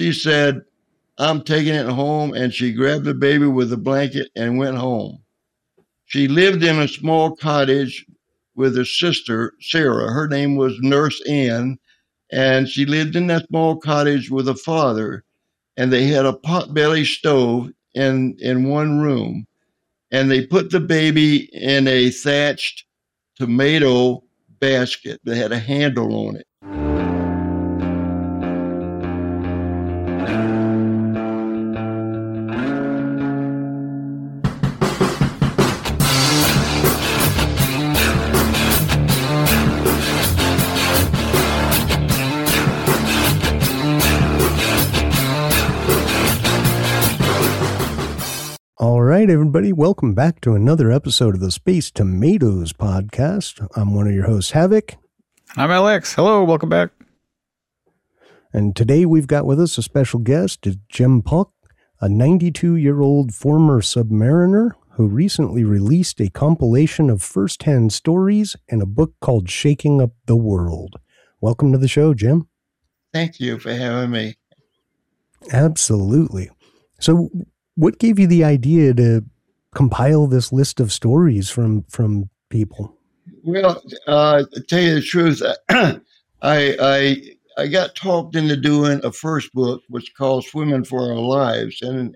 she said, I'm taking it home. And she grabbed the baby with a blanket and went home. She lived in a small cottage with her sister, Sarah. Her name was Nurse Ann. And she lived in that small cottage with a father. And they had a potbelly stove in one room. And they put the baby in a thatched tomato basket that had a handle on it. All right, everybody, welcome back to another episode of the Space Tomatoes podcast. I'm one of your hosts, Havoc. I'm Alex. Hello, welcome back. And today we've got with us a special guest, Jim Puck, a 92-year-old former submariner who recently released a compilation of first-hand stories and a book called Shaking Up the World. Welcome to the show, Jim. Thank you for having me. Absolutely. So, what gave you the idea to compile this list of stories from people? Well, to tell you the truth, I got talked into doing a first book, which called Swimming for Our Lives, and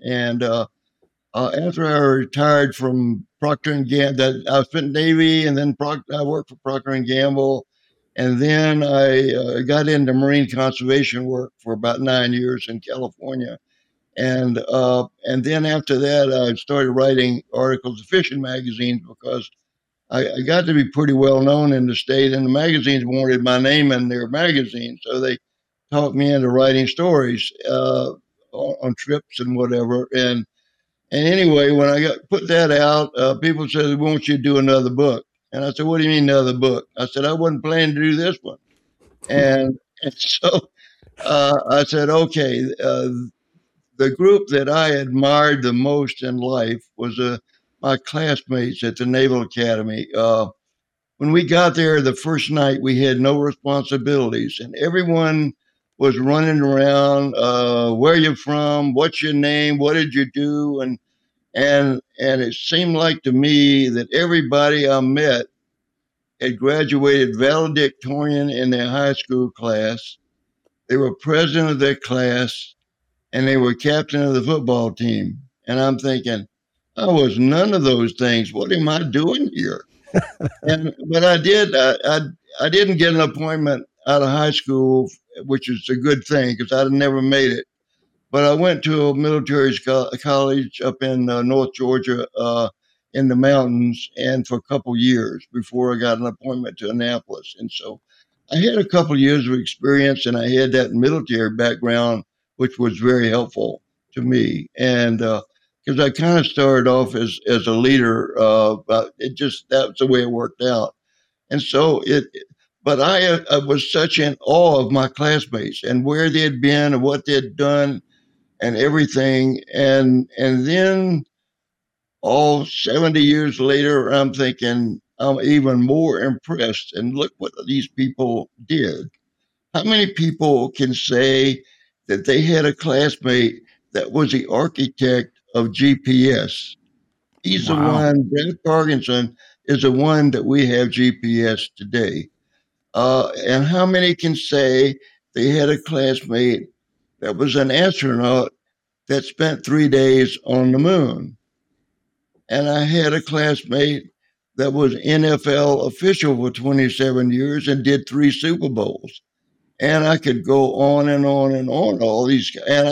after I retired from Procter & Gamble, I spent Navy, and then I worked for Procter & Gamble, and then I got into marine conservation work for about 9 years in California. And then after that, I started writing articles in fishing magazines because I got to be pretty well known in the state, and the magazines wanted my name in their magazine, so they talked me into writing stories on trips and whatever. And anyway, when I put that out, people said, "Won't you do another book?" And I said, "What do you mean another book?" I said, "I wasn't planning to do this one," and so I said, "Okay." The group that I admired the most in life was my classmates at the Naval Academy. When we got there the first night, we had no responsibilities, and everyone was running around. Where you from? What's your name? What did you do? And it seemed like to me that everybody I met had graduated valedictorian in their high school class. They were president of their class, and they were captain of the football team. And I'm thinking, I was none of those things. What am I doing here? But I did. I didn't get an appointment out of high school, which is a good thing because I'd never made it. But I went to a military college up in North Georgia in the mountains, and for a couple of years before I got an appointment to Annapolis. And so I had a couple of years of experience, and I had that military background, which was very helpful to me. And because I kind of started off as a leader, but that's the way it worked out. And so but I was such in awe of my classmates and where they had been and what they had done and everything. And then all 70 years later, I'm thinking I'm even more impressed. And look what these people did. How many people can say that they had a classmate that was the architect of GPS? He's the one, Brent Parkinson is the one that we have GPS today. And how many can say they had a classmate that was an astronaut that spent 3 days on the moon? And I had a classmate that was NFL official for 27 years and did 3 Super Bowls. And I could go on and on and on, all these, and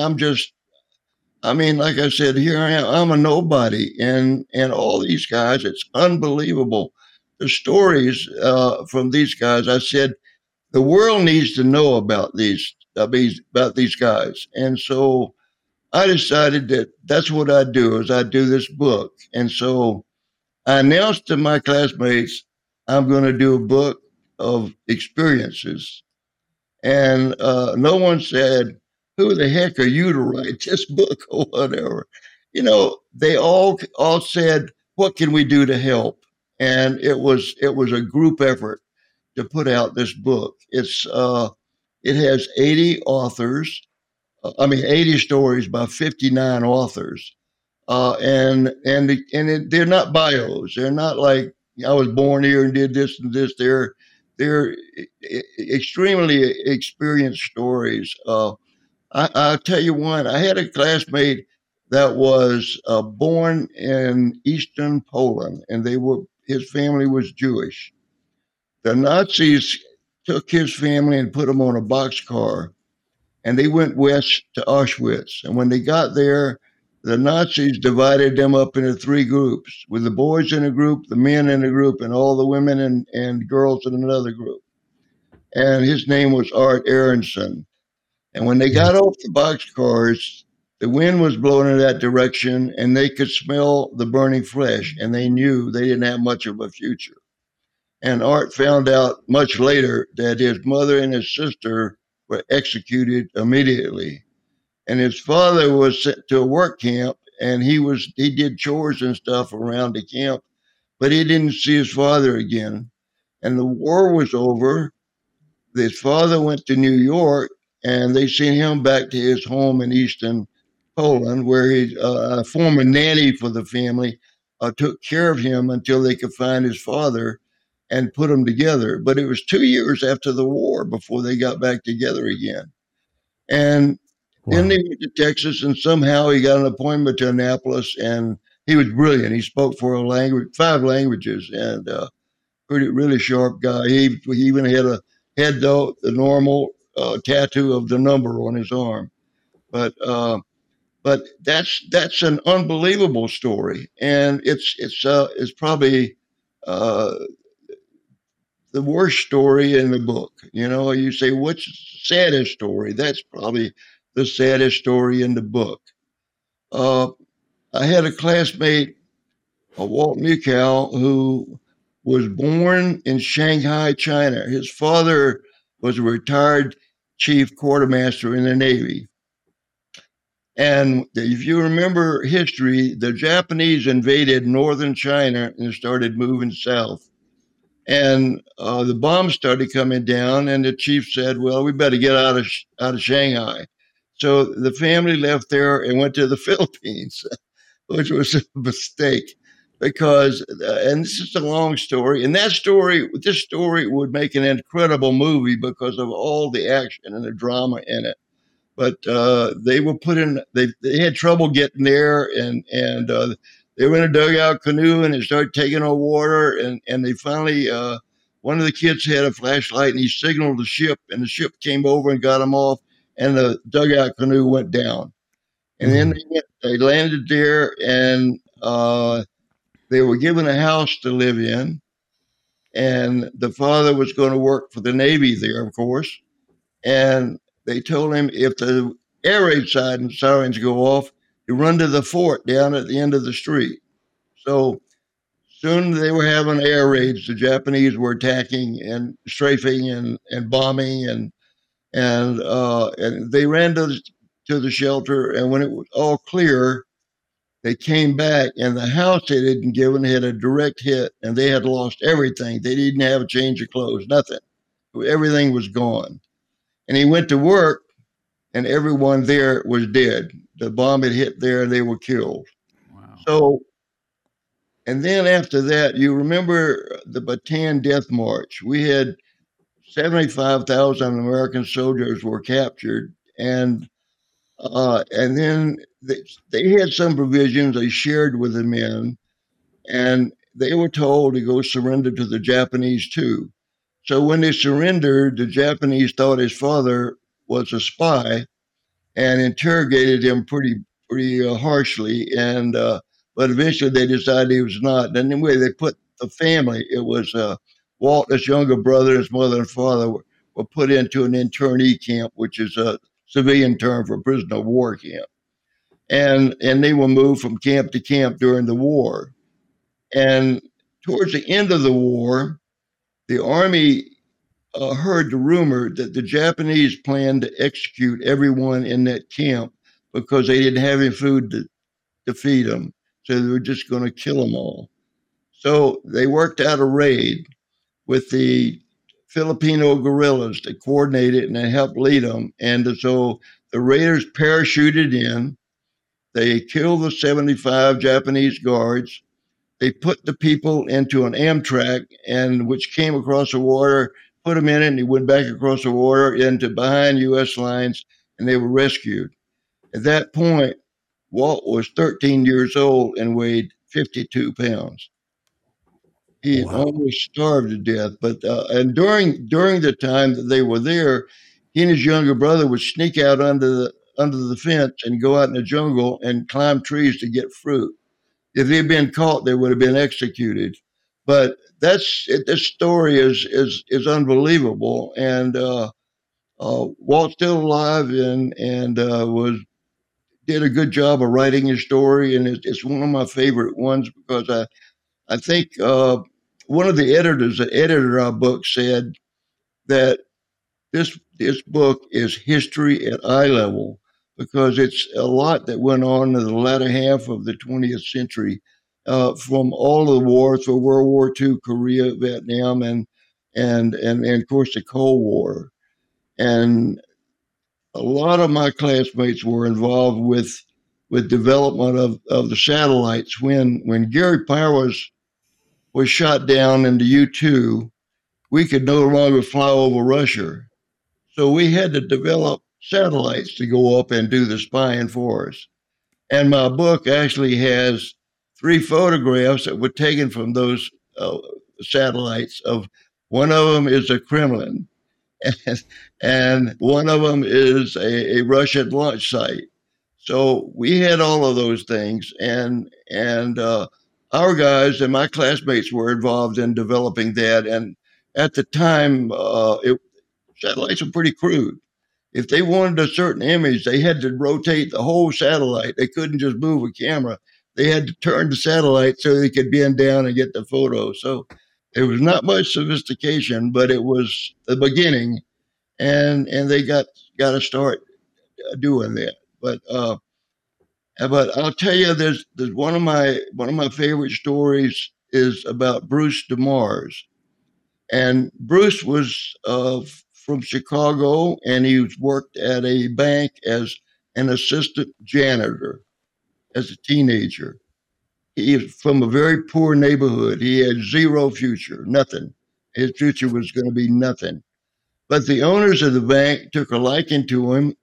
like I said, here I am, I'm a nobody, and all these guys, it's unbelievable. The stories from these guys, I said, the world needs to know about these guys. And so I decided that that's what I do, is I do this book. And so I announced to my classmates, I'm going to do a book of experiences. And no one said, who the heck are you to write this book or whatever? They all said, what can we do to help? And it was a group effort to put out this book. It has 80 authors. 80 stories by 59 authors. They're not bios. They're not like I was born here and did this and this. They're extremely experienced stories. I'll tell you one. I had a classmate that was born in Eastern Poland, and his family was Jewish. The Nazis took his family and put them on a boxcar, and they went west to Auschwitz. And when they got there, the Nazis divided them up into three groups, with the boys in a group, the men in a group, and all the women and girls in another group. And his name was Art Aronson. And when they got off the boxcars, the wind was blowing in that direction, and they could smell the burning flesh, and they knew they didn't have much of a future. And Art found out much later that his mother and his sister were executed immediately. And his father was sent to a work camp, and he did chores and stuff around the camp, but he didn't see his father again. And the war was over. His father went to New York, and they sent him back to his home in Eastern Poland, where a former nanny for the family took care of him until they could find his father and put them together. But it was 2 years after the war before they got back together again. And then they went to Texas, and somehow he got an appointment to Annapolis, and he was brilliant. He spoke 5 languages, and really sharp guy. He even had the normal tattoo of the number on his arm. But that's an unbelievable story, and it's probably the worst story in the book. You say, what's the saddest story? That's probably the saddest story in the book. I had a classmate, Walt Mukow, who was born in Shanghai, China. His father was a retired chief quartermaster in the Navy. And if you remember history, the Japanese invaded northern China and started moving south. And the bombs started coming down, and the chief said, well, we better get out of Shanghai. So the family left there and went to the Philippines, which was a mistake because, and this is a long story, and this story would make an incredible movie because of all the action and the drama in it. But they were they had trouble getting there, and they were in a dugout canoe, and it started taking on water, and they finally, one of the kids had a flashlight, and he signaled the ship, and the ship came over and got them off, and the dugout canoe went down. And then they landed there, and they were given a house to live in, and the father was going to work for the Navy there, of course, and they told him if the air raid sirens go off, you run to the fort down at the end of the street. So soon they were having air raids. The Japanese were attacking and strafing and bombing, and they ran to the shelter. And when it was all clear, they came back, and the house they didn't given had a direct hit, and they had lost everything. They didn't have a change of clothes, nothing. Everything was gone. And he went to work, and everyone there was dead. The bomb had hit there, and they were killed. Wow. So, and then after that, you remember the Bataan Death March. We had 75,000 American soldiers were captured, and then they had some provisions they shared with the men, and they were told to go surrender to the Japanese too. So when they surrendered, the Japanese thought his father was a spy and interrogated him pretty harshly. And but eventually they decided he was not. And anyway, they put the family. It was Walt, his younger brother, his mother and father were put into an internee camp, which is a civilian term for prisoner of war camp. And they were moved from camp to camp during the war. And towards the end of the war, the Army heard the rumor that the Japanese planned to execute everyone in that camp because they didn't have any food to feed them. So they were just going to kill them all. So they worked out a raid with the Filipino guerrillas that coordinated and they helped lead them. And so the raiders parachuted in. They killed the 75 Japanese guards. They put the people into an Amtrak, and which came across the water, put them in it, and he went back across the water into behind U.S. lines, and they were rescued. At that point, Walt was 13 years old and weighed 52 pounds. He almost starved to death. But and during the time that they were there, he and his younger brother would sneak out under the fence and go out in the jungle and climb trees to get fruit. If they'd been caught, they would have been executed. But this story is unbelievable, and Walt's still alive and was did a good job of writing his story, and it's one of my favorite ones because I think one of the editors that edited our book said that this book is history at eye level because it's a lot that went on in the latter half of the 20th century, from all of the wars, for World War II, Korea, Vietnam, and of course the Cold War. And a lot of my classmates were involved with development of the satellites. When Gary Powers was shot down in the U-2, we could no longer fly over Russia. So we had to develop satellites to go up and do the spying for us. And my book actually has 3 photographs that were taken from those satellites. Of one of them is the Kremlin, and one of them is a Russian launch site. So we had all of those things, and our guys and my classmates were involved in developing that. And at the time, satellites were pretty crude. If they wanted a certain image, they had to rotate the whole satellite. They couldn't just move a camera. They had to turn the satellite so they could bend down and get the photo. So there was not much sophistication, but it was the beginning, and they got to start doing that. But I'll tell you, there's one of my favorite stories is about Bruce DeMars, and Bruce was from Chicago, and he worked at a bank as an assistant janitor as a teenager. He was from a very poor neighborhood. He had zero future, nothing. His future was going to be nothing. But the owners of the bank took a liking to him,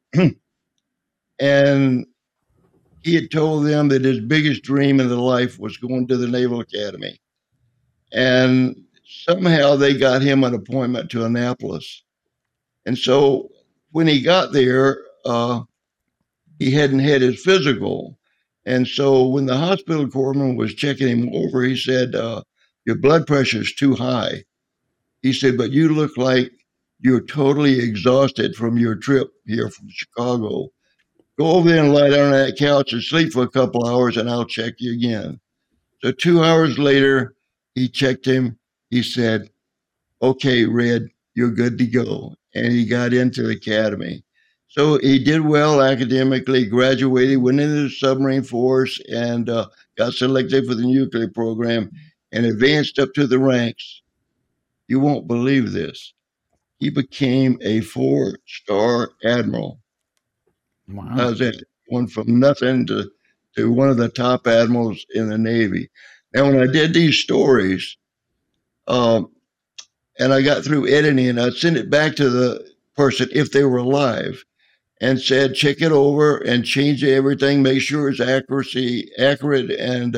and he had told them that his biggest dream in life was going to the Naval Academy. And somehow they got him an appointment to Annapolis. And so when he got there, he hadn't had his physical. And so when the hospital corpsman was checking him over, he said, your blood pressure is too high. He said, but you look like you're totally exhausted from your trip here from Chicago. Go over there and lie down on that couch and sleep for a couple hours, and I'll check you again. So 2 hours later, he checked him. He said, okay, Red, you're good to go. And he got into the academy. So he did well academically, graduated, went into the submarine force, and got selected for the nuclear program and advanced up to the ranks. You won't believe this. He became a 4-star admiral. Wow. How's that? Went from nothing to one of the top admirals in the Navy. Now, when I did these stories, and I got through editing, I'd send it back to the person if they were alive, and said, check it over and change everything, make sure it's accurate, and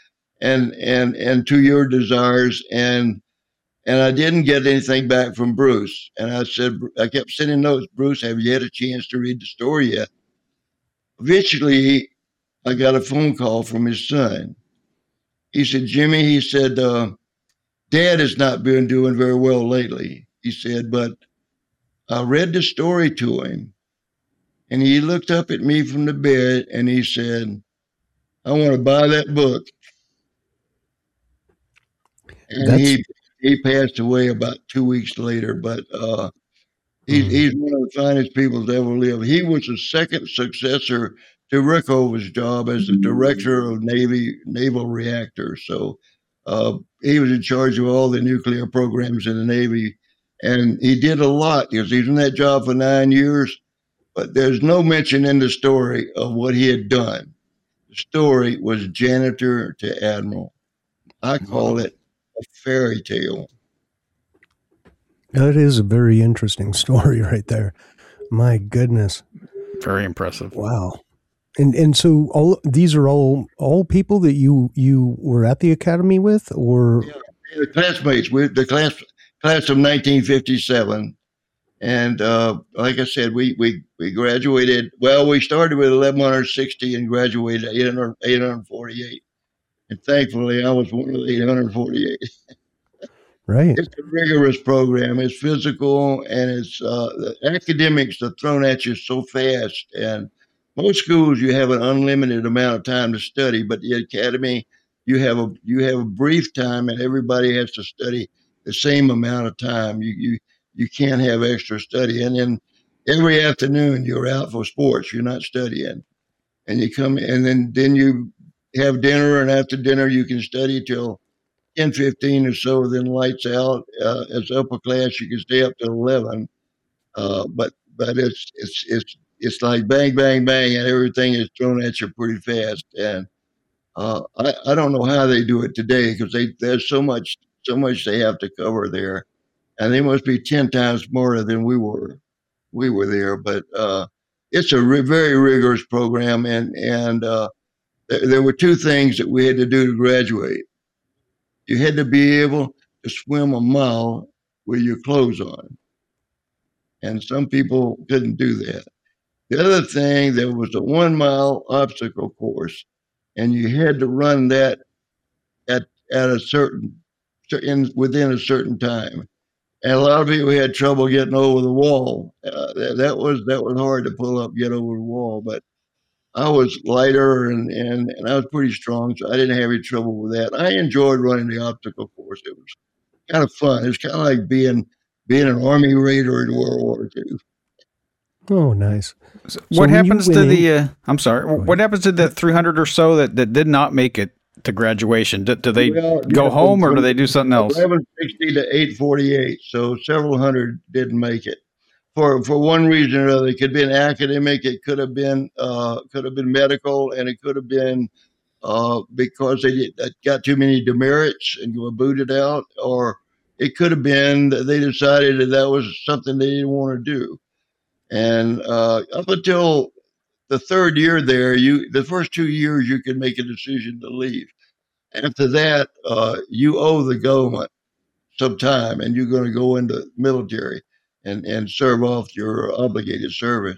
to your desires. And I didn't get anything back from Bruce. And I kept sending notes, Bruce, have you had a chance to read the story yet? Eventually, I got a phone call from his son. He said, Jimmy, he said, Dad has not been doing very well lately. He said, but I read the story to him, and he looked up at me from the bed and he said, I want to buy that book. And he passed away about 2 weeks later, but he's one of the finest people to ever live. He was the second successor to Rickover's job as the director of naval reactors. So he was in charge of all the nuclear programs in the Navy And he did a lot because he was in that job for 9 years, but there's no mention in the story of what he had done. The story was janitor to admiral. I call it a fairy tale. That is a very interesting story right there. My goodness. Very impressive. Wow. And so all these are all people that you were at the academy with, or the classmates. We're the class of 1957, and like I said, we graduated. Well, we started with 1160 and graduated 848, and thankfully, I was one of the 848. right? It's a rigorous program. It's physical, and it's the academics are thrown at you so fast. And most schools, you have an unlimited amount of time to study, but the academy, you have a brief time, and everybody has to study the same amount of time. You can't have extra study, and then every afternoon you're out for sports. You're not studying, and you come, and then you have dinner, and after dinner you can study till 10:15 or so, then lights out. As upper class, you can stay up to 11. But it's like bang, bang, bang, and everything is thrown at you pretty fast. And I don't know how they do it today because there's so much they have to cover there, and they must be 10 times smarter than we were. We were there, but it's a very rigorous program, and there were two things that we had to do to graduate. You had to be able to swim a mile with your clothes on. And some people couldn't do that. The other thing, there was a 1 mile obstacle course, and you had to run that at a within a certain time. And a lot of people had trouble getting over the wall. That was hard to get over the wall. But I was lighter and I was pretty strong, so I didn't have any trouble with that. I enjoyed running the obstacle course. It was kind of fun. It's kind of like being an Army Raider in World War II. Oh, nice. So what happens to the? I'm sorry. What happens to the 300 or so that did not make it to graduation? Do they go home or do they do something else? 1160 to 848. So several hundred didn't make it. For one reason or another. It could be an academic, it could have been medical, and it could have been because they got too many demerits and were booted out, or it could have been that they decided that was something they didn't want to do. And up until the third year there, the first 2 years you can make a decision to leave. After that, you owe the government some time, and you're going to go into military and serve off your obligated service.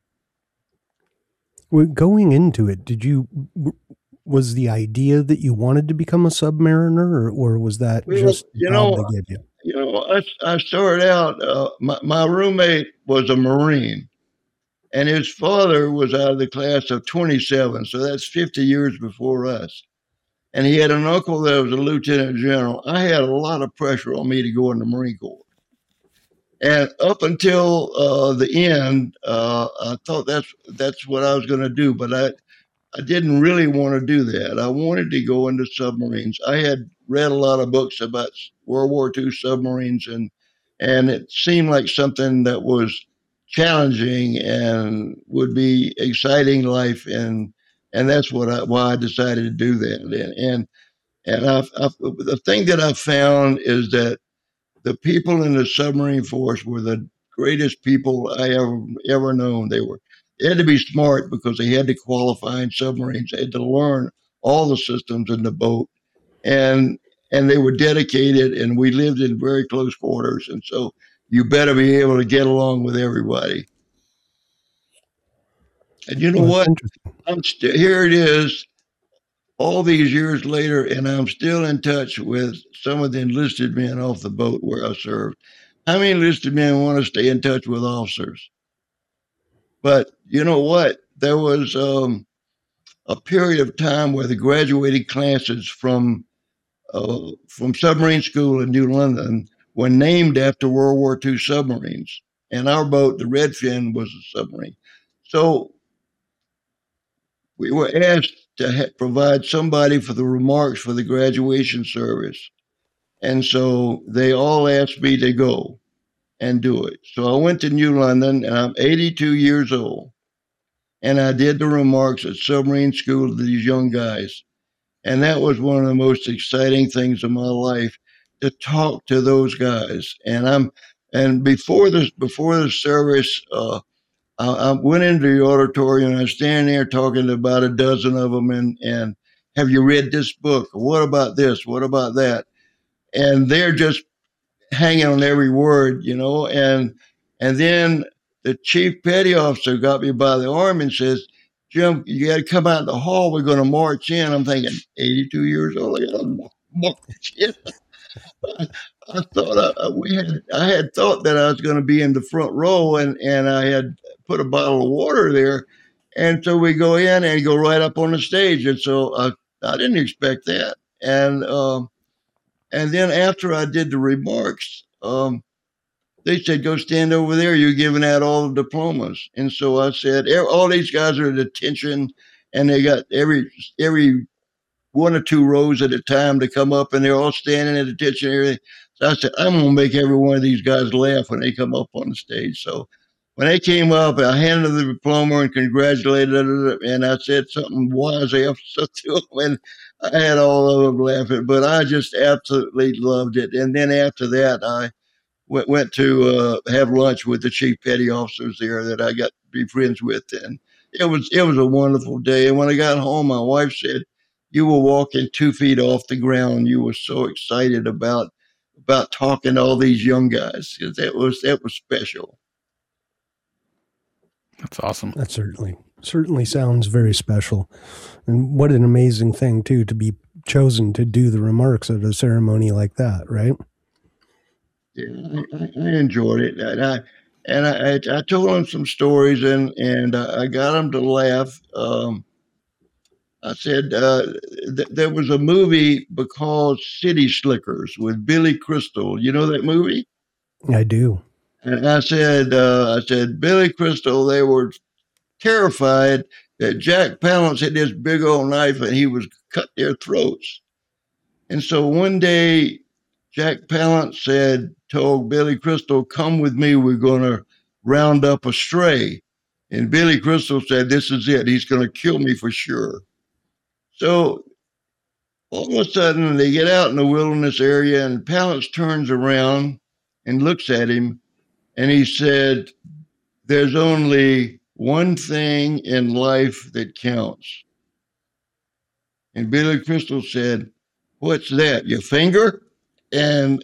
Well, going into it, was the idea that you wanted to become a submariner, or was that just the job they gave you? I started out, my roommate was a Marine, and his father was out of the class of 27, so that's 50 years before us. And he had an uncle that was a lieutenant general. I had a lot of pressure on me to go in the Marine Corps. And up until the end, I thought that's what I was going to do, but I didn't really want to do that. I wanted to go into submarines. I had read a lot of books about World War II submarines, and it seemed like something that was challenging and would be exciting life, and that's why I decided to do that. And the thing that I found is that the people in the submarine force were the greatest people I ever known. They had to be smart because they had to qualify in submarines. They had to learn all the systems in the boat, and they were dedicated. And we lived in very close quarters, and so you better be able to get along with everybody. And you know what? Here it is, all these years later, and I'm still in touch with some of the enlisted men off the boat where I served. How many enlisted men want to stay in touch with officers? But you know what? There was a period of time where the graduating classes from submarine school in New London were named after World War II submarines. And our boat, the Redfin, was a submarine. So we were asked to provide somebody for the remarks for the graduation service. And so they all asked me to go. and do it. So I went to New London, and I'm 82 years old. And I did the remarks at submarine school to these young guys. And that was one of the most exciting things of my life, to talk to those guys. And before the service, I went into the auditorium, and I was standing there talking to about a dozen of them, and have you read this book? What about this? What about that? And they're just hanging on every word, and then the chief petty officer got me by the arm and says, "Jim, you got to come out in the hall. We're going to march in." I'm thinking, 82 years old, I got to march in. I thought I had thought that I was going to be in the front row, and I had put a bottle of water there, and so we go in and go right up on the stage, and so I didn't expect that, and then after I did the remarks, they said, "Go stand over there. You're giving out all the diplomas." And so I said, "All these guys are at attention, and they got every one or two rows at a time to come up, and they're all standing at attention and everything." So I said, "I'm going to make every one of these guys laugh when they come up on the stage." So when they came up, I handed them the diploma and congratulated them, and I said something wise after to them, and I had all of them laughing. But I just absolutely loved it. And then after that, I went to have lunch with the chief petty officers there that I got to be friends with, and it was a wonderful day. And when I got home, my wife said, "You were walking 2 feet off the ground. You were so excited about talking to all these young guys." That was special. That's awesome. That certainly sounds very special. And what an amazing thing, too, to be chosen to do the remarks at a ceremony like that, right? Yeah, I enjoyed it. And I told them some stories, and I got them to laugh. I said there was a movie called City Slickers with Billy Crystal. You know that movie? I do. And I said, Billy Crystal, they were terrified that Jack Palance had this big old knife and he was cut their throats. And so one day, Jack Palance told Billy Crystal, "Come with me, we're going to round up a stray." And Billy Crystal said, "This is it. He's going to kill me for sure." So all of a sudden, they get out in the wilderness area, and Palance turns around and looks at him, and he said, "There's only one thing in life that counts." And Billy Crystal said, "What's that, your finger?" And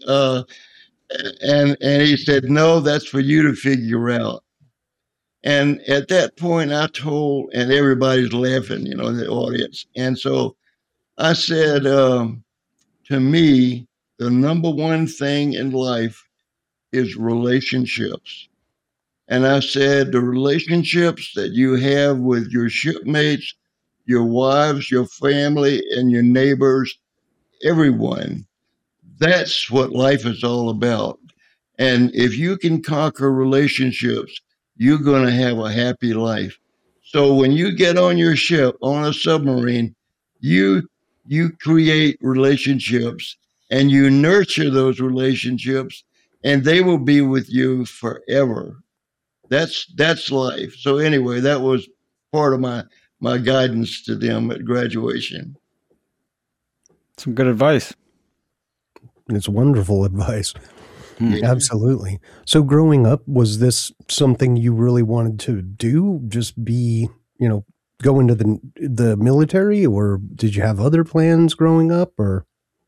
he said, "No, that's for you to figure out." And at that point, I told, and everybody's laughing, in the audience. And so I said, to me, the number one thing in life is relationships. And I said, the relationships that you have with your shipmates, your wives, your family, and your neighbors, everyone, that's what life is all about. And if you can conquer relationships, you're going to have a happy life. So when you get on your ship, on a submarine, you create relationships, and you nurture those relationships, and they will be with you forever. That's life. So anyway, that was part of my guidance to them at graduation. Some good advice. It's wonderful advice. Yeah. Absolutely. So growing up, was this something you really wanted to do? Just be, go into the military, or did you have other plans growing up, or?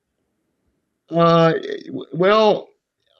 Well,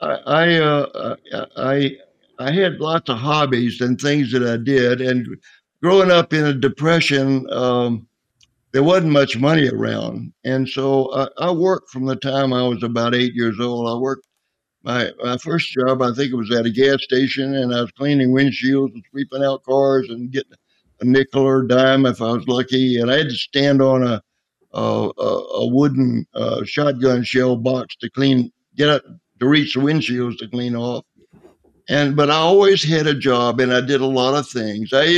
I had lots of hobbies and things that I did, and growing up in a depression, there wasn't much money around, and so I worked from the time I was about 8 years old. I worked my first job, I think it was at a gas station, and I was cleaning windshields and sweeping out cars and getting a nickel or a dime if I was lucky. And I had to stand on a wooden shotgun shell box to reach the windshields to clean off. But I always had a job, and I did a lot of things. I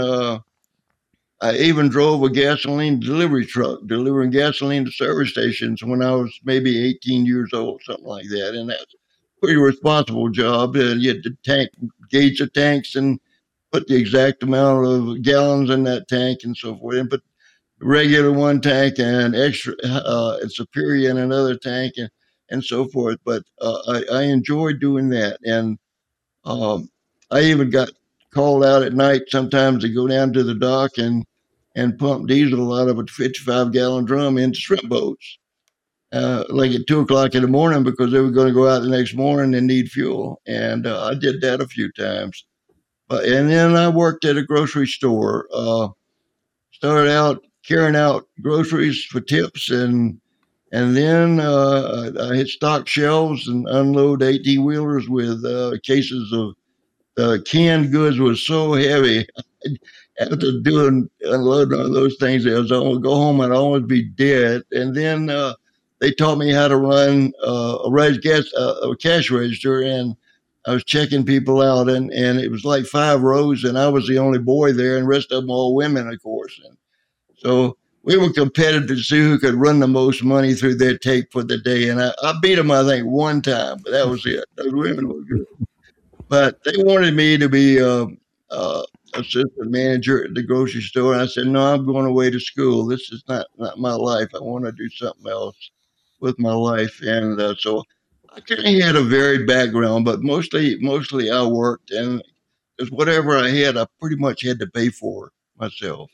even drove a gasoline delivery truck, delivering gasoline to service stations when I was maybe 18 years old, something like that. And pretty responsible job. And you had to gauge the tanks and put the exact amount of gallons in that tank and so forth, and put regular one tank and extra and superior in another tank and so forth. But I enjoyed doing that, and I even got called out at night sometimes to go down to the dock and pump diesel out of a 55-gallon drum into shrimp boats, like at 2 o'clock in the morning, because they were going to go out the next morning and need fuel. And I did that a few times. And then I worked at a grocery store. Started out carrying out groceries for tips, and then I hit stock shelves and unload 18-wheelers with cases of canned goods. Was so heavy. After unloading all those things, I was almost go home. I'd almost be dead. And then they taught me how to run a cash register, and I was checking people out, and it was like 5 rows, and I was the only boy there, and the rest of them all women, of course. And so we were competitive to see who could run the most money through their tape for the day. And I beat them, I think, one time, but that was it. Those women were good. But they wanted me to be assistant manager at the grocery store. And I said, no, I'm going away to school. This is not my life. I want to do something else with my life. And so I kind of had a varied background, but mostly I worked. And because whatever I had, I pretty much had to pay for myself.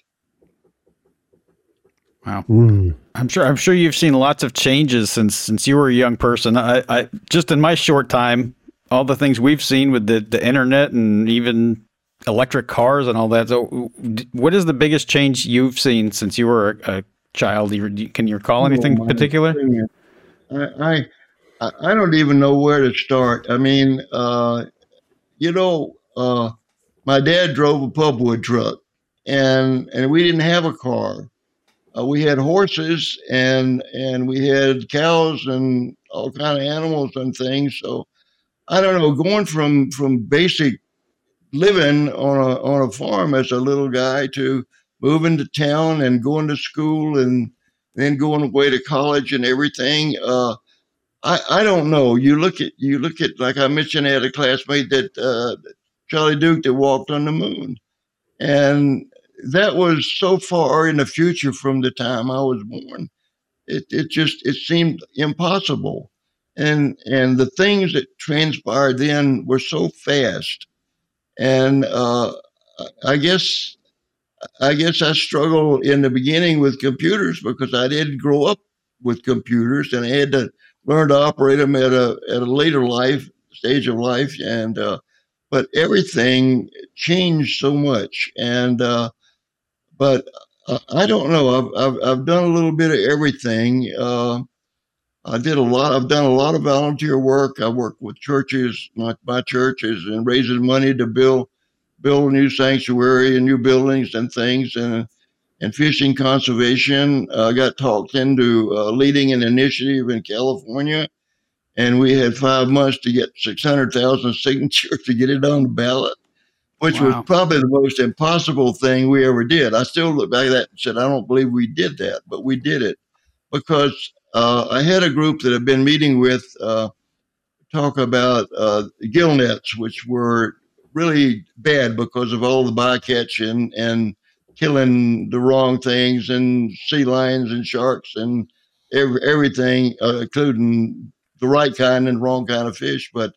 Wow. I'm sure you've seen lots of changes since you were a young person. I just in my short time, all the things we've seen with the internet and even electric cars and all that. So what is the biggest change you've seen since you were a child? Can you recall anything particular? I don't even know where to start. I mean, my dad drove a pulpwood truck, and we didn't have a car. We had horses and we had cows and all kind of animals and things. So I don't know, going from basic living on a farm as a little guy to moving to town and going to school and then going away to college and everything. I don't know. You look at like I mentioned, I had a classmate that Charlie Duke that walked on the moon, and that was so far in the future from the time I was born. It seemed impossible. And the things that transpired then were so fast. And I guess I struggled in the beginning with computers because I didn't grow up with computers, and I had to learn to operate them at a later stage of life. And but everything changed so much. And but I don't know. I've done a little bit of everything. I've done a lot of volunteer work. I worked with churches, like my churches, and raising money to build a new sanctuary and new buildings and things, and fishing conservation. I got talked into leading an initiative in California, and we had 5 months to get 600,000 signatures to get it on the ballot, which was probably the most impossible thing we ever did. I still look back at that and said, I don't believe we did that, but we did it because I had a group that I've been meeting with talk about gill nets, which were really bad because of all the bycatch and killing the wrong things, and sea lions and sharks and everything, including the right kind and wrong kind of fish. But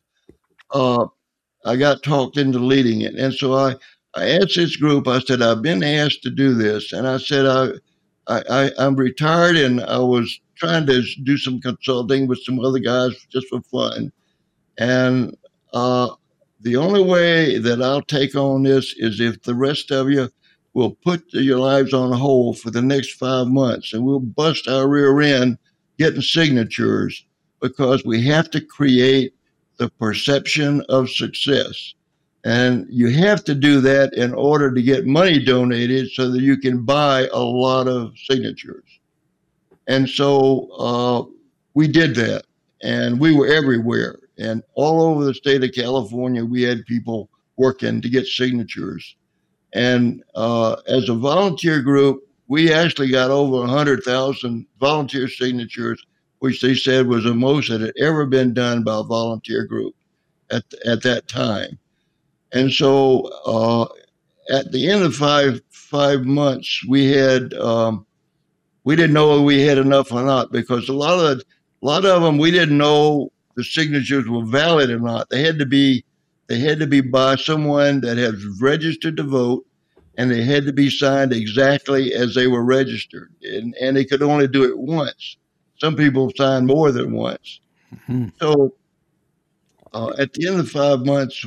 I got talked into leading it. And so I asked this group, I said, I've been asked to do this. And I said, I'm retired, and I was trying to do some consulting with some other guys just for fun. And the only way that I'll take on this is if the rest of you will put your lives on hold for the next 5 months, and we'll bust our rear end getting signatures, because we have to create the perception of success. And you have to do that in order to get money donated so that you can buy a lot of signatures. And so we did that, and we were everywhere. And all over the state of California, we had people working to get signatures. And as a volunteer group, we actually got over 100,000 volunteer signatures which they said was the most that had ever been done by a volunteer group at that time. And so at the end of five months, we had we didn't know whether we had enough or not, because a lot of them we didn't know the signatures were valid or not. They had to be by someone that has registered to vote, and they had to be signed exactly as they were registered, and they could only do it once. Some people signed more than once. Mm-hmm. So at the end of 5 months,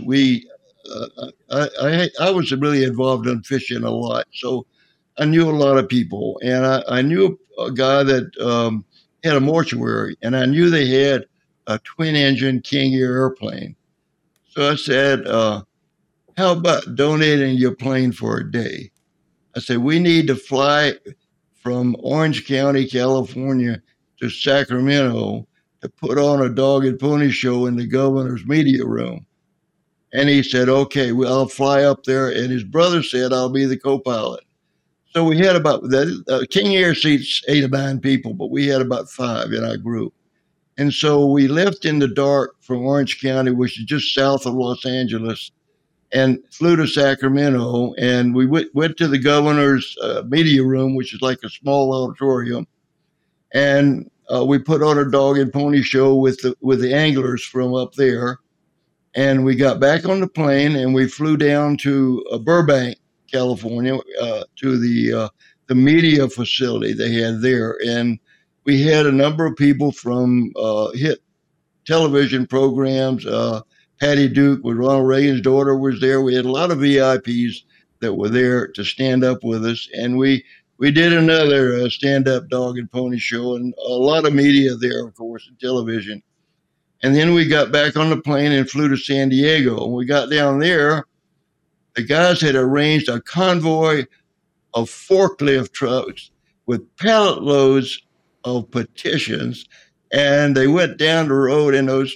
I was really involved in fishing a lot, so I knew a lot of people, and I knew a guy that had a mortuary, and I knew they had a twin-engine King Air airplane. So I said, how about donating your plane for a day? I said, we need to fly from Orange County, California to Sacramento to put on a dog and pony show in the governor's media room. And he said, okay, well, I'll fly up there. And his brother said, I'll be the co-pilot. So we had about that. King Air seats 8 or 9 people, but we had about 5 in our group. And so we left in the dark from Orange County, which is just south of Los Angeles, and flew to Sacramento. And we went to the governor's media room, which is like a small auditorium. And we put on a dog and pony show with the anglers from up there. And we got back on the plane and we flew down to Burbank, California, to the media facility they had there. And we had a number of people from hit television programs. Patty Duke with Ronald Reagan's daughter was there. We had a lot of VIPs that were there to stand up with us. And we did another stand-up dog and pony show, and a lot of media there, of course, and television. And then we got back on the plane and flew to San Diego. When we got down there, the guys had arranged a convoy of forklift trucks with pallet loads of petitions, and they went down the road, and those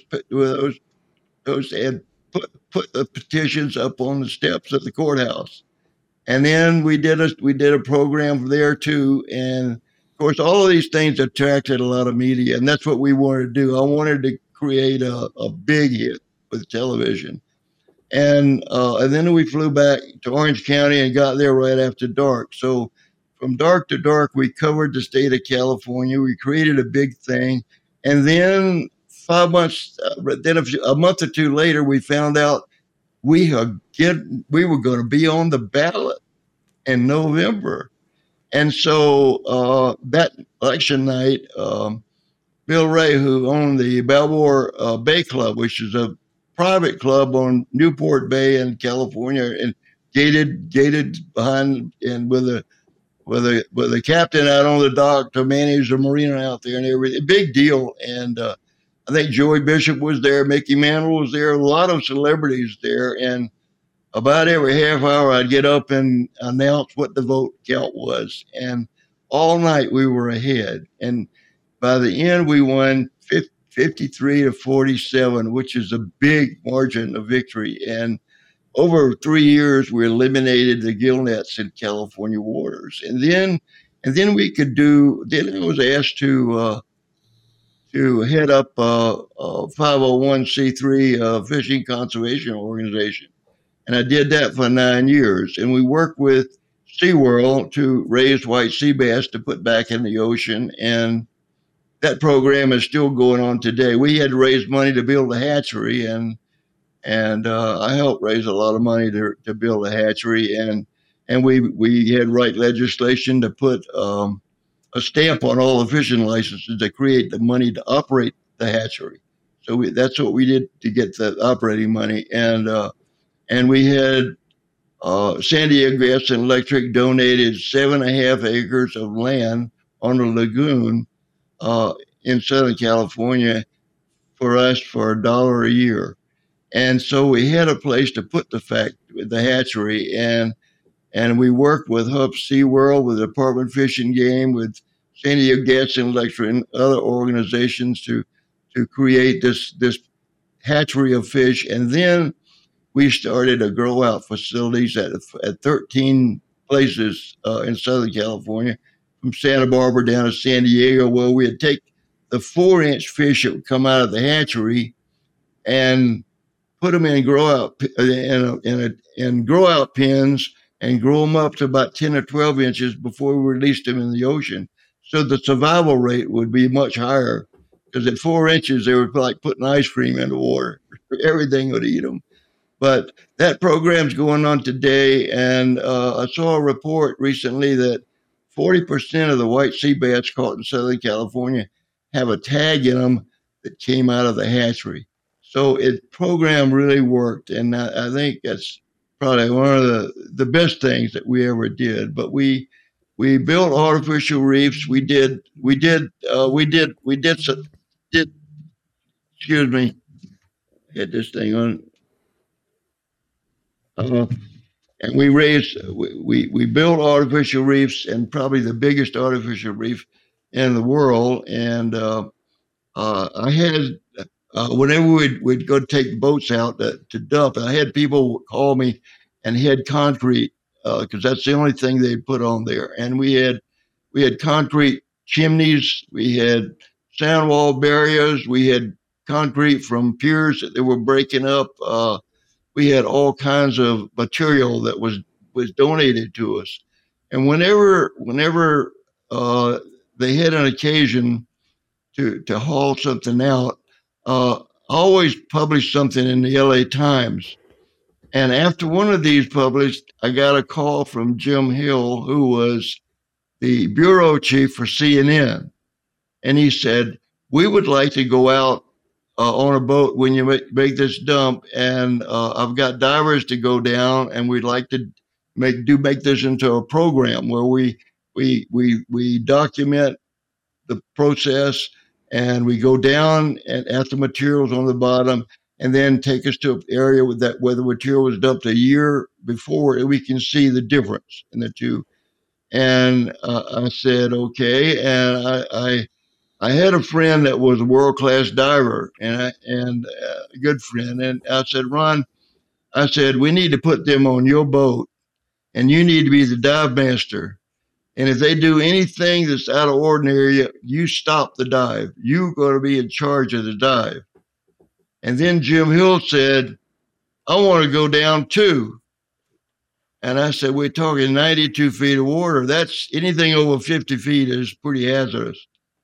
had put the petitions up on the steps of the courthouse. And then we did a program there too, and of course all of these things attracted a lot of media, and that's what we wanted to do. I wanted to create a big hit with television. And then we flew back to Orange County and got there right after dark. So from dark to dark, we covered the state of California. We created a big thing. And then 5 months, then a month or two later, we found out we were going to be on the ballot in November. And so that election night, Bill Ray, who owned the Balboa Bay Club, which is a private club on Newport Bay in California, and gated behind, and with a captain out on the dock to manage the marina out there and everything. Big deal. And I think Joey Bishop was there, Mickey Mantle was there, a lot of celebrities there, and about every half hour I'd get up and announce what the vote count was. And all night we were ahead. And by the end, we won 53 to 47, which is a big margin of victory. And over 3 years, we eliminated the gill nets in California waters. And then we could then I was asked to head up a 501c3 fishing conservation organization. And I did that for 9 years. And we worked with SeaWorld to raise white sea bass to put back in the ocean. And that program is still going on today. We had to raise money to build a hatchery, and I helped raise a lot of money to build a hatchery. And we had to write legislation to put a stamp on all the fishing licenses to create the money to operate the hatchery. So that's what we did to get the operating money. And we had San Diego Gas and Electric donated 7.5 acres of land on the lagoon in Southern California for us for $1 a year. And so we had a place to put the hatchery, and we worked with Hub SeaWorld, with the Department of Fish and Game, with San Diego Gas and Electric, and other organizations to create this hatchery of fish. And then we started to grow out facilities at 13 places in Southern California, from Santa Barbara down to San Diego, where we'd take the 4-inch fish that would come out of the hatchery and put them in grow out pens and grow them up to about 10 or 12 inches before we released them in the ocean. So the survival rate would be much higher, because at 4 inches, they were like putting ice cream in the water. Everything would eat them. But that program's going on today, and I saw a report recently that 40% of the white sea bass caught in Southern California have a tag in them that came out of the hatchery. So it program really worked, and I think that's probably one of the best things that we ever did. But we built artificial reefs. Did excuse me, hit this thing on. And we built artificial reefs, and probably the biggest artificial reef in the world. And I had whenever we'd go take boats out to dump, I had people call me and had concrete, because that's the only thing they put on there. And we had concrete chimneys, we had sand wall barriers, we had concrete from piers that they were breaking up. We had all kinds of material that was donated to us. And whenever they had an occasion to haul something out, I always published something in the LA Times. And after one of these published, I got a call from Jim Hill, who was the bureau chief for CNN. And he said, "We would like to go out on a boat when you make this dump, and I've got divers to go down, and we'd like to make this into a program where we document the process, and we go down and at the materials on the bottom, and then take us to an area where the material was dumped a year before, and we can see the difference in the two." And I said, okay. And I had a friend that was a world-class diver, and a good friend. And I said, "Ron," I said, "we need to put them on your boat, and you need to be the dive master. And if they do anything that's out of ordinary, you stop the dive. You're going to be in charge of the dive." And then Jim Hill said, "I want to go down too." And I said, "We're talking 92 feet of water. That's anything over 50 feet is pretty hazardous."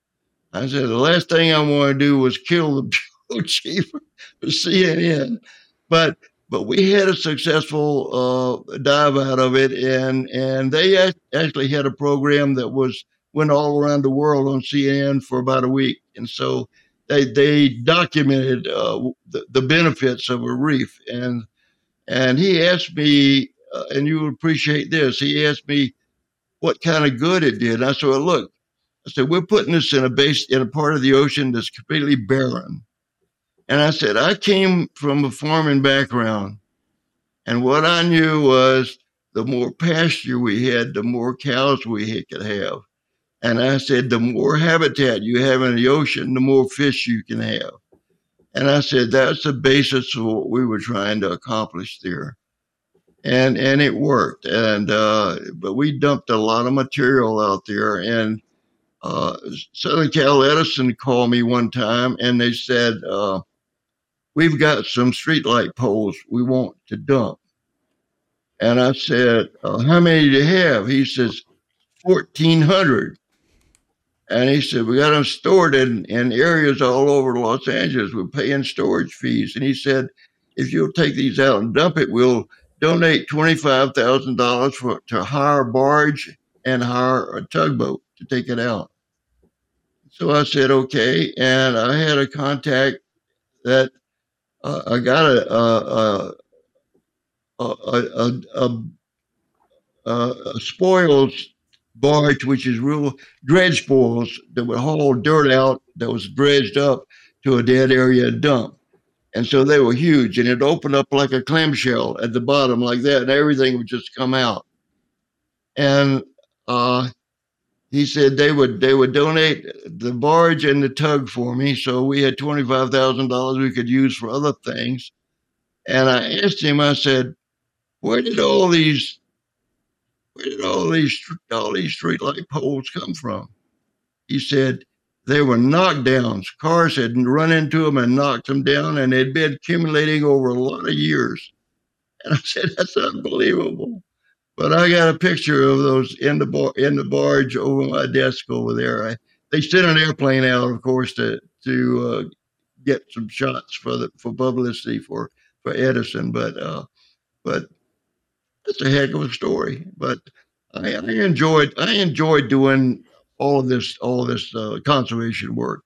I said, "The last thing I want to do was kill the bureau chief for CNN." But we had a successful dive out of it, and they actually had a program that went all around the world on CNN for about a week. And so they documented the benefits of a reef. And he asked me, and you will appreciate this, he asked me what kind of good it did. And I said, "Well, look," I said, "we're putting this in a part of the ocean that's completely barren." And I said, "I came from a farming background, and what I knew was the more pasture we had, the more cows we could have. And I said, the more habitat you have in the ocean, the more fish you can have." And I said, that's the basis of what we were trying to accomplish there. And it worked. And but we dumped a lot of material out there. And Southern Cal Edison called me one time, and they said, "We've got some streetlight poles we want to dump." And I said, "How many do you have?" He says, 1,400. And he said, "We got them stored in areas all over Los Angeles. We're paying storage fees." And he said, "If you'll take these out and dump it, we'll donate $25,000 to hire a barge and hire a tugboat to take it out." So I said, okay. And I had a contact that I got a spoils barge, which is real dredge spoils, that would haul dirt out that was dredged up to a dead area dump. And so they were huge, and it opened up like a clamshell at the bottom like that, and everything would just come out. And he said they would donate the barge and the tug for me, so we had $25,000 we could use for other things. And I asked him, I said, where did all these streetlight poles come from? He said, they were knockdowns. Cars had run into them and knocked them down, and they'd been accumulating over a lot of years. And I said, that's unbelievable. But I got a picture of those in the barge over my desk over there. They sent an airplane out, of course, to get some shots for publicity for Edison. But it's a heck of a story. But I enjoyed doing all of this conservation work.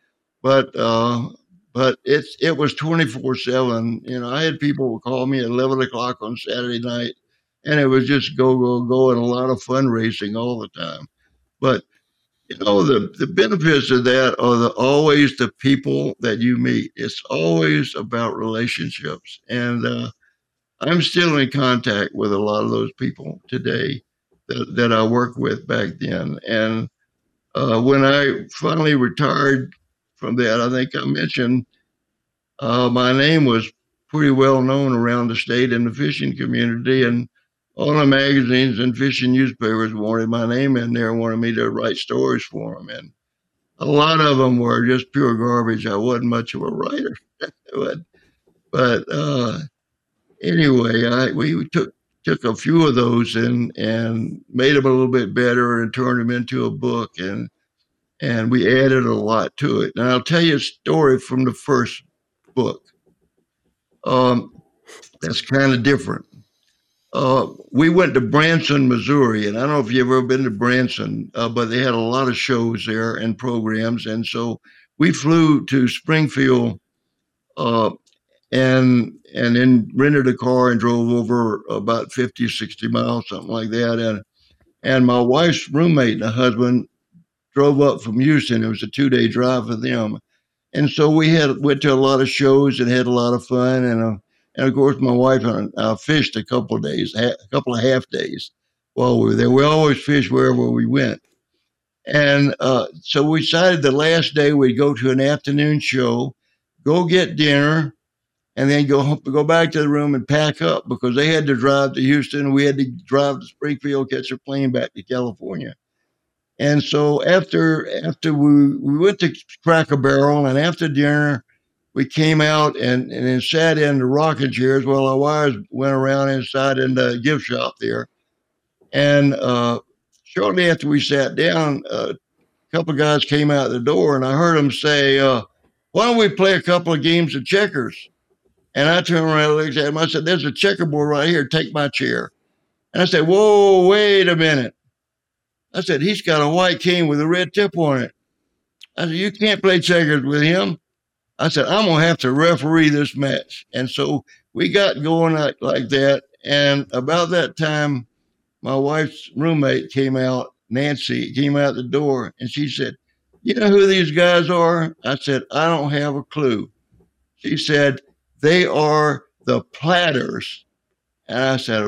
But it was 24/7. I had people call me at 11 o'clock on Saturday night, and it was just go, and a lot of fundraising all the time. But the benefits of that are always the people that you meet. It's always about relationships, and I'm still in contact with a lot of those people today that I worked with back then. And when I finally retired from that, I think I mentioned my name was pretty well known around the state in the fishing community, and all the magazines and fishing newspapers wanted my name in there and wanted me to write stories for them. And a lot of them were just pure garbage. I wasn't much of a writer, but anyway, we took a few of those and made them a little bit better and turned them into a book, and we added a lot to it. And I'll tell you a story from the first book. That's kind of different. We went to Branson, Missouri, and I don't know if you've ever been to Branson, but they had a lot of shows there and programs, and so we flew to Springfield, and then rented a car and drove over about 50, 60 miles, something like that, and my wife's roommate and her husband drove up from Houston. It was a 2-day drive for them, and so we went to a lot of shows and had a lot of fun, and of course, my wife and I fished a couple of half days while we were there. We always fished wherever we went. And so we decided the last day we'd go to an afternoon show, go get dinner, and then go back to the room and pack up because they had to drive to Houston. We had to drive to Springfield, catch a plane back to California. And so after we went to Cracker Barrel, and after dinner, we came out and then sat in the rocking chairs while our wives went around inside in the gift shop there. And shortly after we sat down, a couple of guys came out the door, and I heard them say, why don't we play a couple of games of checkers? And I turned around and looked at them. I said, there's a checkerboard right here. Take my chair. And I said, whoa, wait a minute. I said, he's got a white king with a red tip on it. I said, you can't play checkers with him. I said, I'm going to have to referee this match. And so we got going like that. And about that time, my wife's roommate came out, Nancy, came out the door, and she said, you know who these guys are? I said, I don't have a clue. She said, they are the Platters. And I said,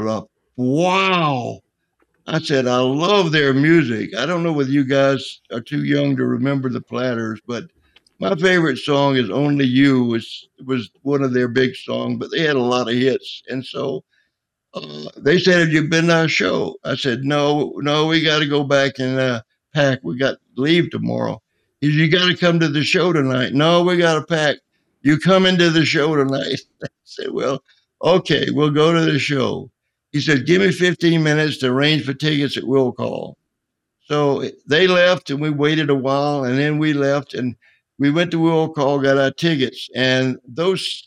wow. I said, I love their music. I don't know whether you guys are too young to remember the Platters, but my favorite song is Only You, which was one of their big songs, but they had a lot of hits. And so they said, have you been to our show? I said, no, we got to go back and pack. We got to leave tomorrow. He said, you got to come to the show tonight. No, we got to pack. You come into the show tonight. I said, well, okay, we'll go to the show. He said, give me 15 minutes to arrange for tickets at Will Call. So they left, and we waited a while, and then we left, and we went to Will Call, got our tickets, and those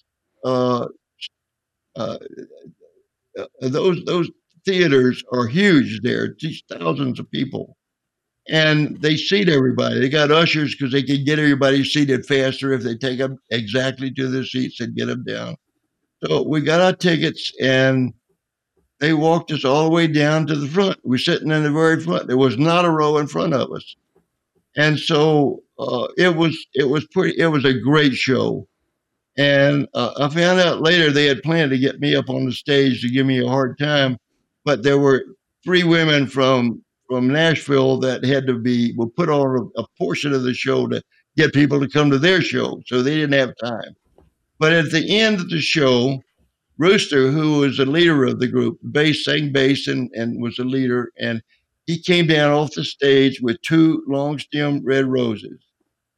theaters are huge there, just thousands of people, and they seat everybody. They got ushers because they can get everybody seated faster if they take them exactly to their seats and get them down. So we got our tickets, and they walked us all the way down to the front. We're sitting in the very front. There was not a row in front of us. And so it was a great show. And I found out later they had planned to get me up on the stage to give me a hard time, but there were 3 women from Nashville that were put on a portion of the show to get people to come to their show, so they didn't have time. But at the end of the show, Rooster, who was the leader of the group, sang bass and was the leader, and he came down off the stage with 2 long-stemmed red roses.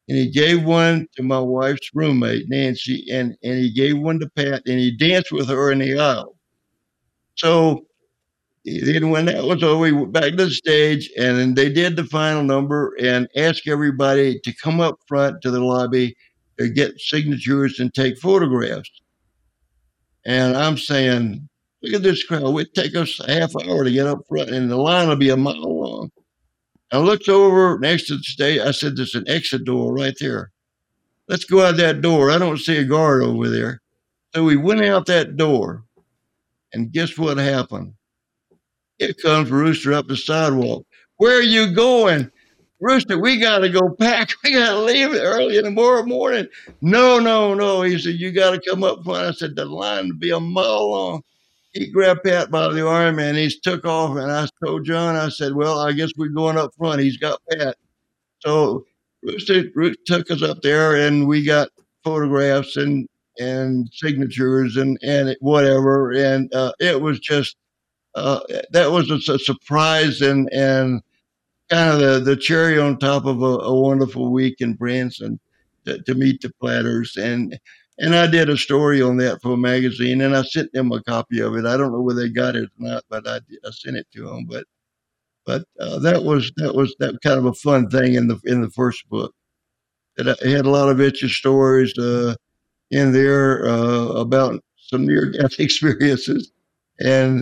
and he gave one to my wife's roommate, Nancy, and he gave one to Pat, and he danced with her in the aisle. So then when that was over, we went back to the stage, and then they did the final number and asked everybody to come up front to the lobby to get signatures and take photographs. And I'm saying, look at this crowd. It'd take us a half hour to get up front, and the line will be a mile long. I looked over next to the stage. I said, there's an exit door right there. Let's go out that door. I don't see a guard over there. So we went out that door, and guess what happened? Here comes Rooster up the sidewalk. Where are you going? Rooster, we got to go pack. We got to leave early in the morning. No. He said, you got to come up front. I said, the line will be a mile long. He grabbed Pat by the arm and he took off. And I told John, I said, well, I guess we're going up front. He's got Pat. So Rooster took us up there and we got photographs and signatures and whatever. And it was just, that was a surprise and kind of the cherry on top of a wonderful week in Branson to meet the Platters. And I did a story on that for a magazine, and I sent them a copy of it. I don't know whether they got it or not, but I sent it to them. But that was kind of a fun thing in the first book. That I had a lot of itchy stories in there about some near-death experiences and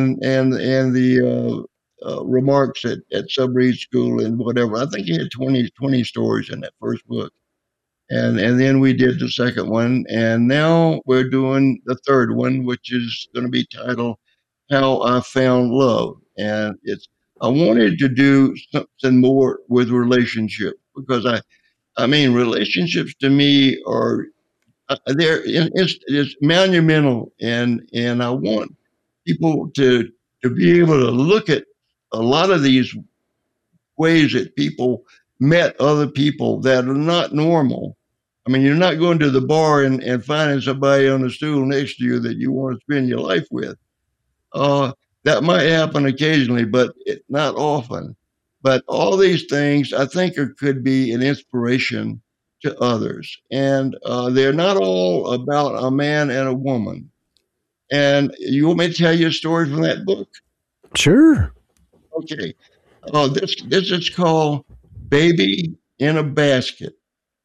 the remarks at Sub Reed School and whatever. I think he had 20 stories in that first book. And then we did the second one. And now we're doing the third one, which is going to be titled How I Found Love. And I wanted to do something more with relationships because I mean, relationships to me are it's monumental. And I want people to be able to look at a lot of these ways that people met other people that are not normal. I mean, you're not going to the bar and finding somebody on the stool next to you that you want to spend your life with. That might happen occasionally, but not often. But all these things, I think, could be an inspiration to others. And they're not all about a man and a woman. And you want me to tell you a story from that book? Sure. Okay. This is called Baby in a Basket.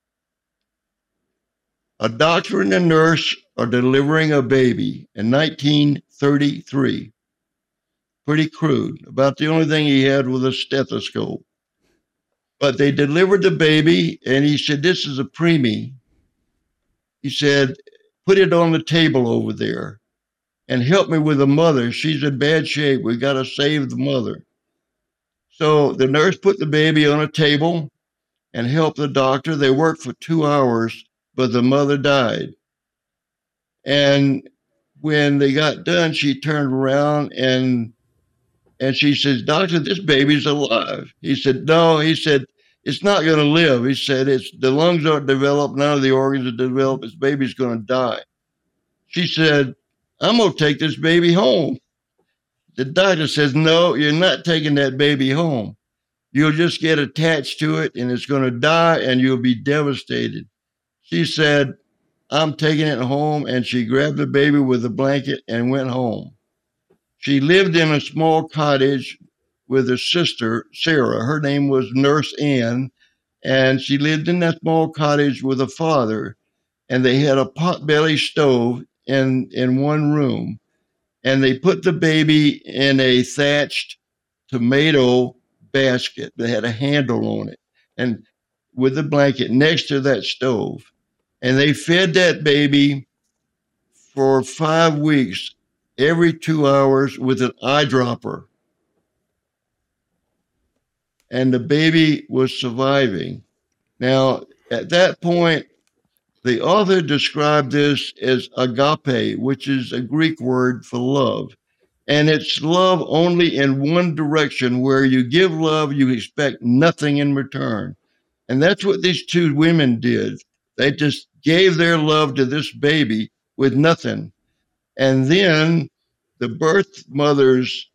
A doctor and a nurse are delivering a baby in 1933. Pretty crude. About the only thing he had was a stethoscope. But they delivered the baby, and he said, this is a preemie. He said, put it on the table over there and help me with the mother. She's in bad shape. We got to save the mother. So the nurse put the baby on a table and helped the doctor. They worked for 2 hours, but the mother died. And when they got done, she turned around and she says, doctor, this baby's alive. He said, no. He said, it's not going to live. He said, the lungs aren't developed. None of the organs are developed. This baby's going to die. She said, I'm going to take this baby home. The doctor says, no, you're not taking that baby home. You'll just get attached to it and it's going to die and you'll be devastated. She said, I'm taking it home. And she grabbed the baby with a blanket and went home. She lived in a small cottage with her sister, Sarah. Her name was Nurse Ann. And she lived in that small cottage with a father. And they had a potbelly stove in one room. And they put the baby in a thatched tomato basket that had a handle on it and with a blanket next to that stove. And they fed that baby for 5 weeks, every 2 hours with an eyedropper. And the baby was surviving. Now, at that point, the author described this as agape, which is a Greek word for love. And it's love only in one direction. Where you give love, you expect nothing in return. And that's what these two women did. They just gave their love to this baby with nothing. And then the birth mother's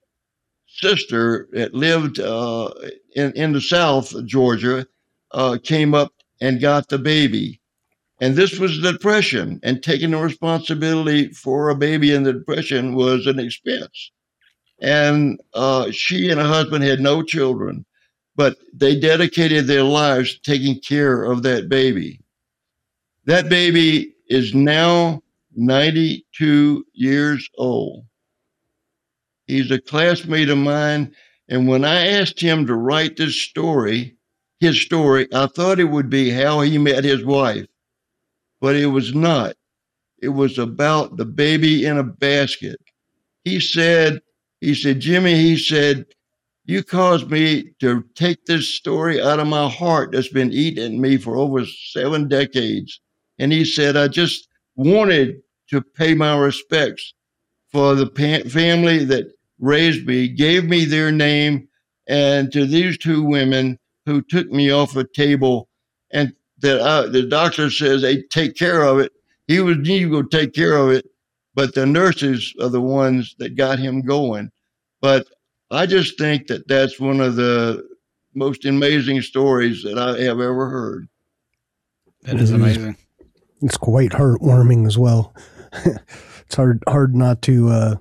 sister that lived in the South, Georgia, came up and got the baby. And this was the Depression, and taking the responsibility for a baby in the Depression was an expense. And she and her husband had no children, but they dedicated their lives taking care of that baby. That baby is now 92 years old. He's a classmate of mine. And when I asked him to write this story, his story, I thought it would be how he met his wife, but it was not. It was about the baby in a basket. He said, Jimmy, he said, you caused me to take this story out of my heart that's been eating me for over 7 decades. And he said, I just wanted to pay my respects for the family that raised me, gave me their name, and to these 2 women who took me off a table, and that the doctor says they take care of it. He was need to go take care of it, but the nurses are the ones that got him going. But I just think that that's one of the most amazing stories that I have ever heard. That is amazing. It's quite heartwarming as well. It's hard not to,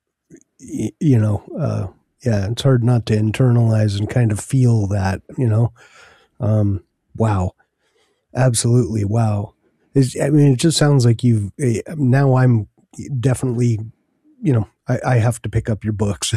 it's hard not to internalize and kind of feel that, wow. Absolutely. Wow. It just sounds like now I'm definitely, I have to pick up your books.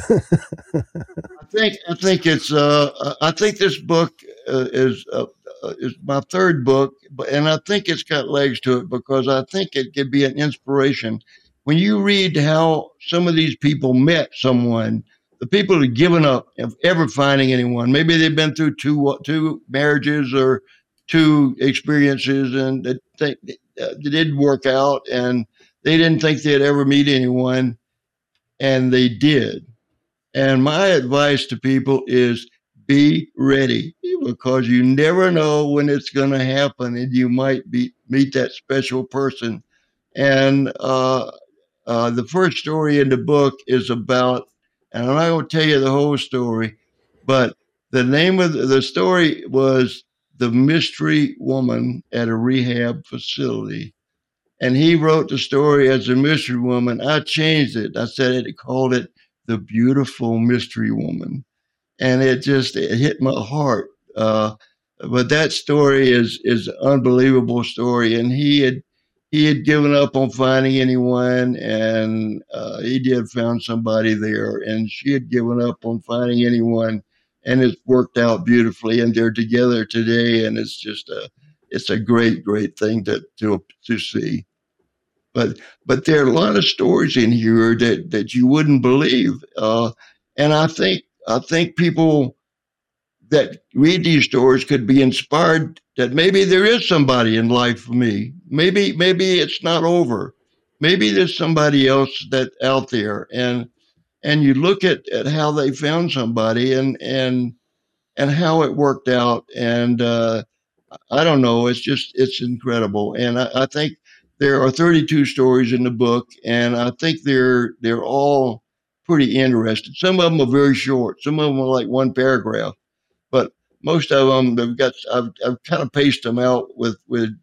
I think it's, I think this book is my 3rd book, and I think it's got legs to it because I think it could be an inspiration. When you read how some of these people met someone, the people who've given up of ever finding anyone, maybe they've been through two marriages or 2 experiences, and they didn't work out, and they didn't think they'd ever meet anyone, and they did. And my advice to people is be ready, because you never know when it's going to happen, and you might meet that special person. And the first story in the book is about, and I'm not going to tell you the whole story, but the name of the story was The Mystery Woman at a Rehab Facility. And he wrote the story as a mystery woman. I changed it. I called it The Beautiful Mystery Woman. And it hit my heart. But that story is an unbelievable story. And he had given up on finding anyone, and he did found somebody there, and she had given up on finding anyone, and it's worked out beautifully, and they're together today, and it's just it's a great thing to see. But there are a lot of stories in here that you wouldn't believe, and I think people that read these stories could be inspired that maybe there is somebody in life for me. Maybe it's not over. Maybe there's somebody else that out there, and you look at how they found somebody and how it worked out. And I don't know. It's incredible. And I think there are 32 stories in the book, and I think they're all pretty interesting. Some of them are very short. Some of them are like 1 paragraph. But most of them, I've kind of paced them out with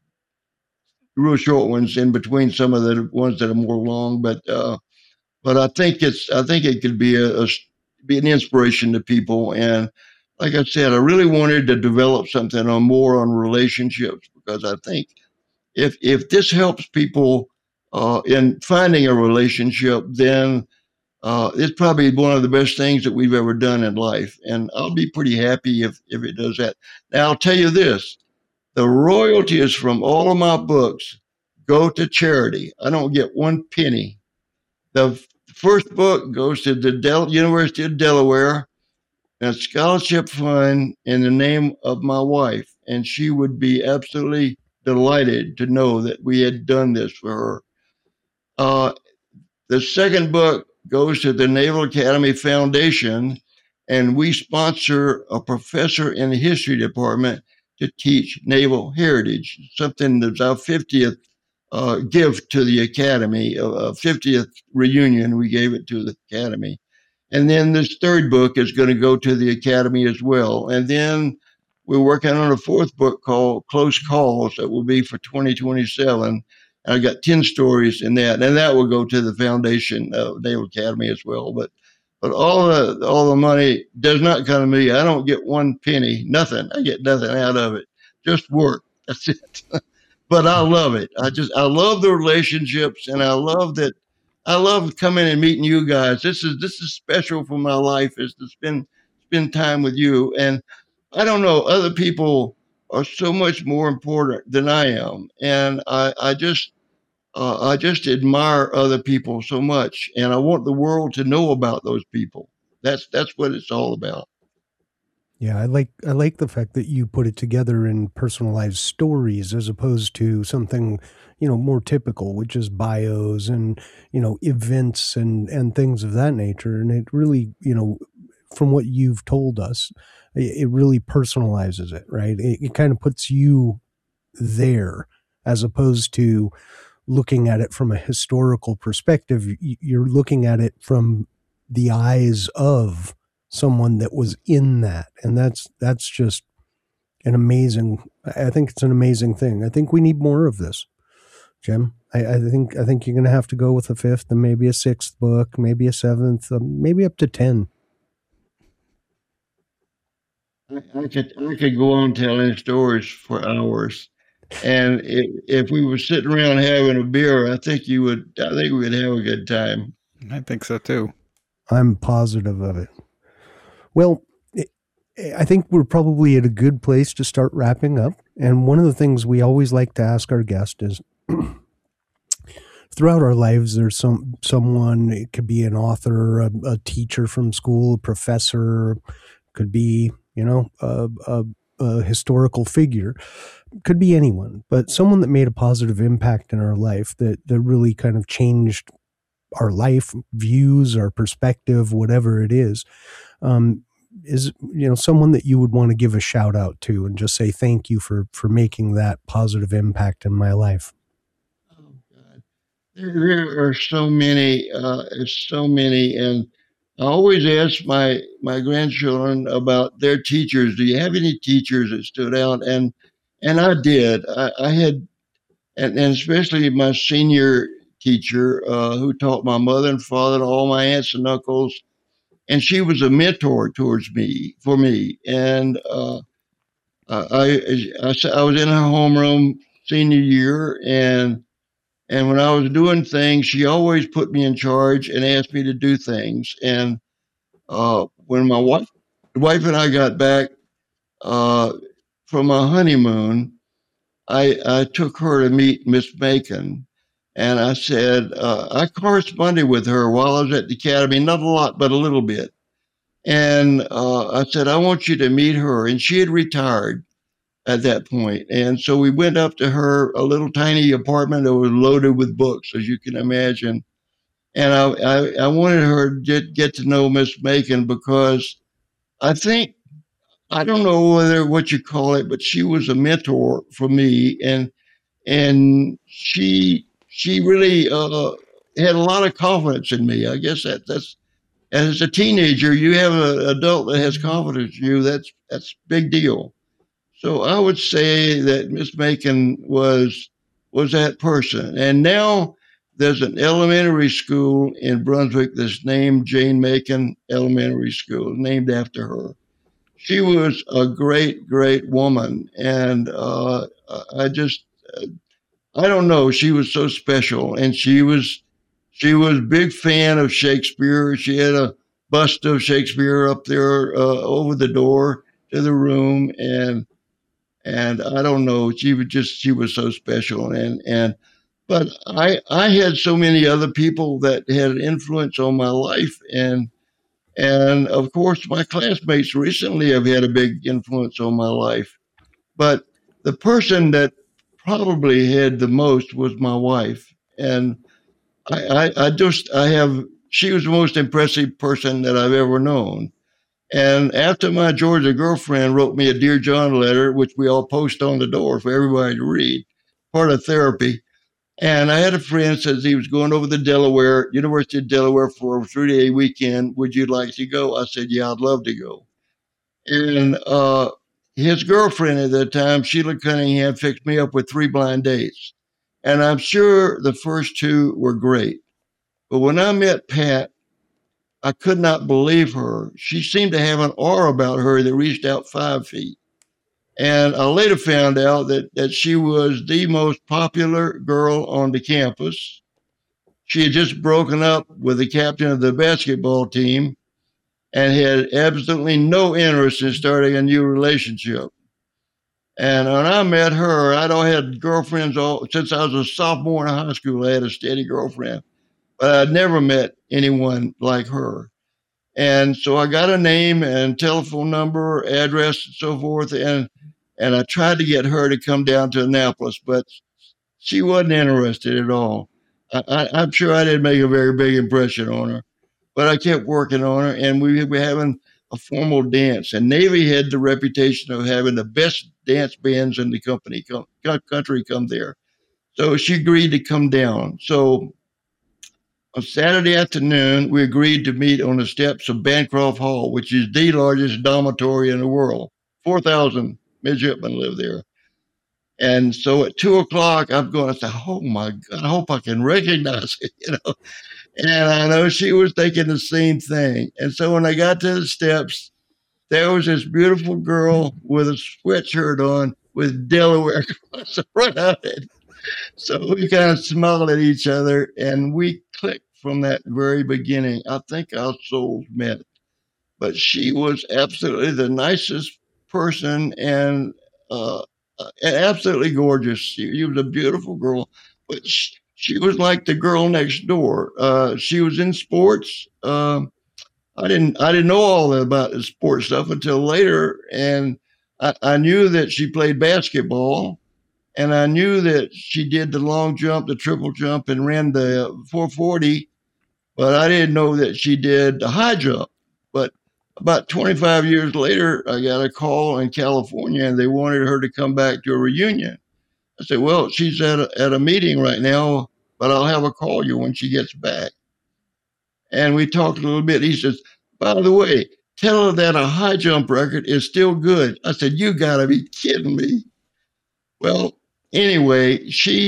real short ones in between some of the ones that are more long. But I think it could be be an inspiration to people. And like I said, I really wanted to develop something more on relationships, because I think if this helps people in finding a relationship, then it's probably one of the best things that we've ever done in life. And I'll be pretty happy if it does that. Now, I'll tell you this, the royalties from all of my books go to charity. I don't get 1 penny. The first book goes to the University of Delaware, a scholarship fund in the name of my wife. And she would be absolutely delighted to know that we had done this for her. The second book goes to the Naval Academy Foundation, and we sponsor a professor in the history department to teach naval heritage, something that's our 50th gift to the Academy, a 50th reunion. We gave it to the Academy. And then this third book is going to go to the Academy as well. And then we're working on a fourth book called Close Calls that will be for 2027. I got 10 stories in that, and that will go to the foundation of Naval Academy as well. But all the money does not come to me. I don't get one penny, nothing. I get nothing out of it. Just work. That's it. But I love it. I love the relationships, and I love that. I love coming and meeting you guys. This is special for my life, is to spend time with you. And I don't know, other people are so much more important than I am, and I just admire other people so much, and I want the world to know about those people. That's what it's all about. Yeah, I like the fact that you put it together in personalized stories as opposed to something, more typical, which is bios and, events and things of that nature. And it really, from what you've told us, it really personalizes it, right? It kind of puts you there as opposed to looking at it from a historical perspective. You're looking at it from the eyes of someone that was in that. And that's just I think it's an amazing thing. I think we need more of this, Jim. I think you're going to have to go with a fifth and maybe a sixth book, maybe a seventh, maybe up to 10. I could go on telling stories for hours. And if we were sitting around having a beer, I think we would have a good time. I think so too. I'm positive of it. Well, I think we're probably at a good place to start wrapping up. And one of the things we always like to ask our guest is, throughout our lives, there's someone, it could be an author, a teacher from school, a professor, could be, a historical figure, could be anyone, but someone that made a positive impact in our life that really kind of changed our life views, our perspective, whatever it is someone that you would want to give a shout out to and just say thank you for making that positive impact in my life. Oh God, there are so many, and I always ask my grandchildren about their teachers. Do you have any teachers that stood out? And I did. I had, and especially my senior teacher who taught my mother and father and all my aunts and uncles. And she was a mentor for me. And I was in her homeroom senior year, and when I was doing things, she always put me in charge and asked me to do things. And when my wife and I got back from a honeymoon, I took her to meet Miss Macon. And I said, I corresponded with her while I was at the academy, not a lot, but a little bit. And I said, I want you to meet her. And she had retired at that point. And so we went up to her, a little tiny apartment that was loaded with books, as you can imagine. And I wanted her to get to know Miss Macon because I don't know what you call it, but she was a mentor for me. And she really had a lot of confidence in me. I guess that's as a teenager, you have an adult that has confidence in you. That's a big deal. So I would say that Miss Macon was that person. And now there's an elementary school in Brunswick that's named Jane Macon Elementary School, named after her. She was a great, great woman. And I don't know, she was so special. And she was a big fan of Shakespeare. She had a bust of Shakespeare up there over the door to the room. And I don't know, she was so special. But I had so many other people that had an influence on my life. And of course, my classmates recently have had a big influence on my life. But the person that probably had the most was my wife. And she was the most impressive person that I've ever known. And after my Georgia girlfriend wrote me a Dear John letter, which we all post on the door for everybody to read, part of therapy. And I had a friend says he was going over to University of Delaware for a 3-day weekend. Would you like to go? I said, yeah, I'd love to go. And his girlfriend at that time, Sheila Cunningham, fixed me up with 3 blind dates. And I'm sure the first 2 were great. But when I met Pat, I could not believe her. She seemed to have an aura about her that reached out 5 feet. And I later found out that she was the most popular girl on the campus. She had just broken up with the captain of the basketball team and had absolutely no interest in starting a new relationship. And when I met her, I'd had girlfriends since I was a sophomore in high school. I had a steady girlfriend, but I'd never met anyone like her. And so I got a name and telephone number, address, and so forth. And I tried to get her to come down to Annapolis, but she wasn't interested at all. I'm sure I didn't make a very big impression on her, but I kept working on her, and we were having a formal dance. And Navy had the reputation of having the best dance bands in the country come there. So she agreed to come down. So on Saturday afternoon, we agreed to meet on the steps of Bancroft Hall, which is the largest dormitory in the world. 4,000 midshipmen live there. And so at 2:00, I'm going to say, oh my God, I hope I can recognize it, And I know she was thinking the same thing. And so when I got to the steps, there was this beautiful girl with a sweatshirt on with Delaware across the front of it. So we kind of smiled at each other, and we clicked from that very beginning. I think our souls met. But she was absolutely the nicest person and absolutely gorgeous. She was a beautiful girl, but she was like the girl next door. She was in sports. I didn't know all about the sports stuff until later, and I knew that she played basketball, and I knew that she did the long jump, the triple jump, and ran the 440, but I didn't know that she did the high jump. But about 25 years later, I got a call in California, and they wanted her to come back to a reunion. I said, well, she's at a meeting right now, but I'll have her call you when she gets back. And we talked a little bit. He says, by the way, tell her that a high jump record is still good. I said, you got to be kidding me. Well, anyway,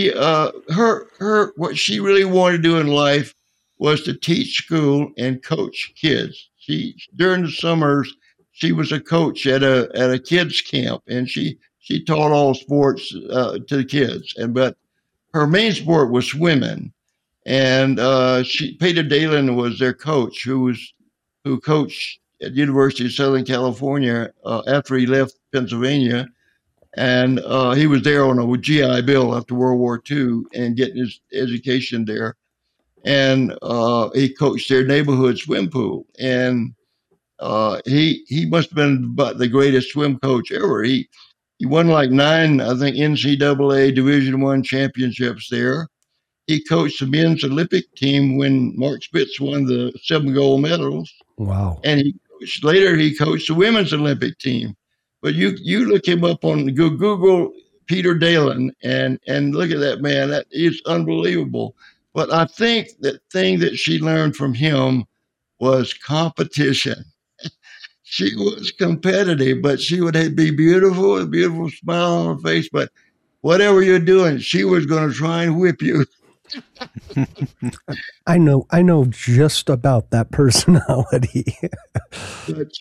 what she really wanted to do in life was to teach school and coach kids. During the summers, she was a coach at a kids camp, and she taught all sports to the kids. But her main sport was swimming. And Peter Daland was their coach, who coached at the University of Southern California after he left Pennsylvania. And he was there on a GI Bill after World War II and getting his education there. And he coached their neighborhood swim pool. And he must have been about the greatest swim coach ever. He won like 9, I think, NCAA Division I championships there. He coached the men's Olympic team when Mark Spitz won the 7 gold medals. Wow. And later he coached the women's Olympic team. But you look him up on Google Peter Daland and look at that man. That is unbelievable. But I think the thing that she learned from him was competition. She was competitive, but she would be beautiful, a beautiful smile on her face. But whatever you're doing, she was going to try and whip you. I know just about that personality. But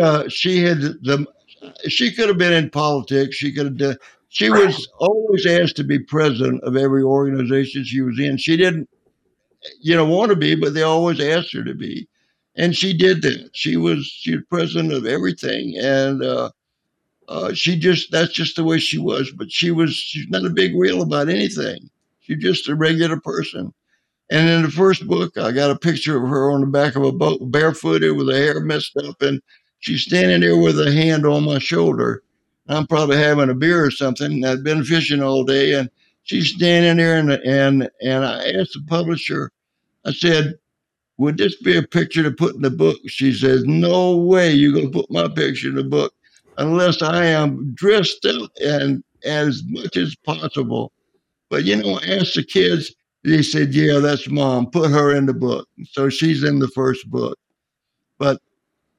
she could have been in politics. She was always asked to be president of every organization she was in. She didn't, want to be, but they always asked her to be. And she did that. She was president of everything. And that's just the way she was. But she's not a big wheel about anything. She's just a regular person. And in the first book, I got a picture of her on the back of a boat, barefooted with her hair messed up. And she's standing there with a hand on my shoulder. I'm probably having a beer or something. I've been fishing all day. And she's standing there. And I asked the publisher, I said, would this be a picture to put in the book? She says, no way you're going to put my picture in the book unless I am dressed up and as much as possible. But, I asked the kids, they said, yeah, that's Mom. Put her in the book. So she's in the first book. But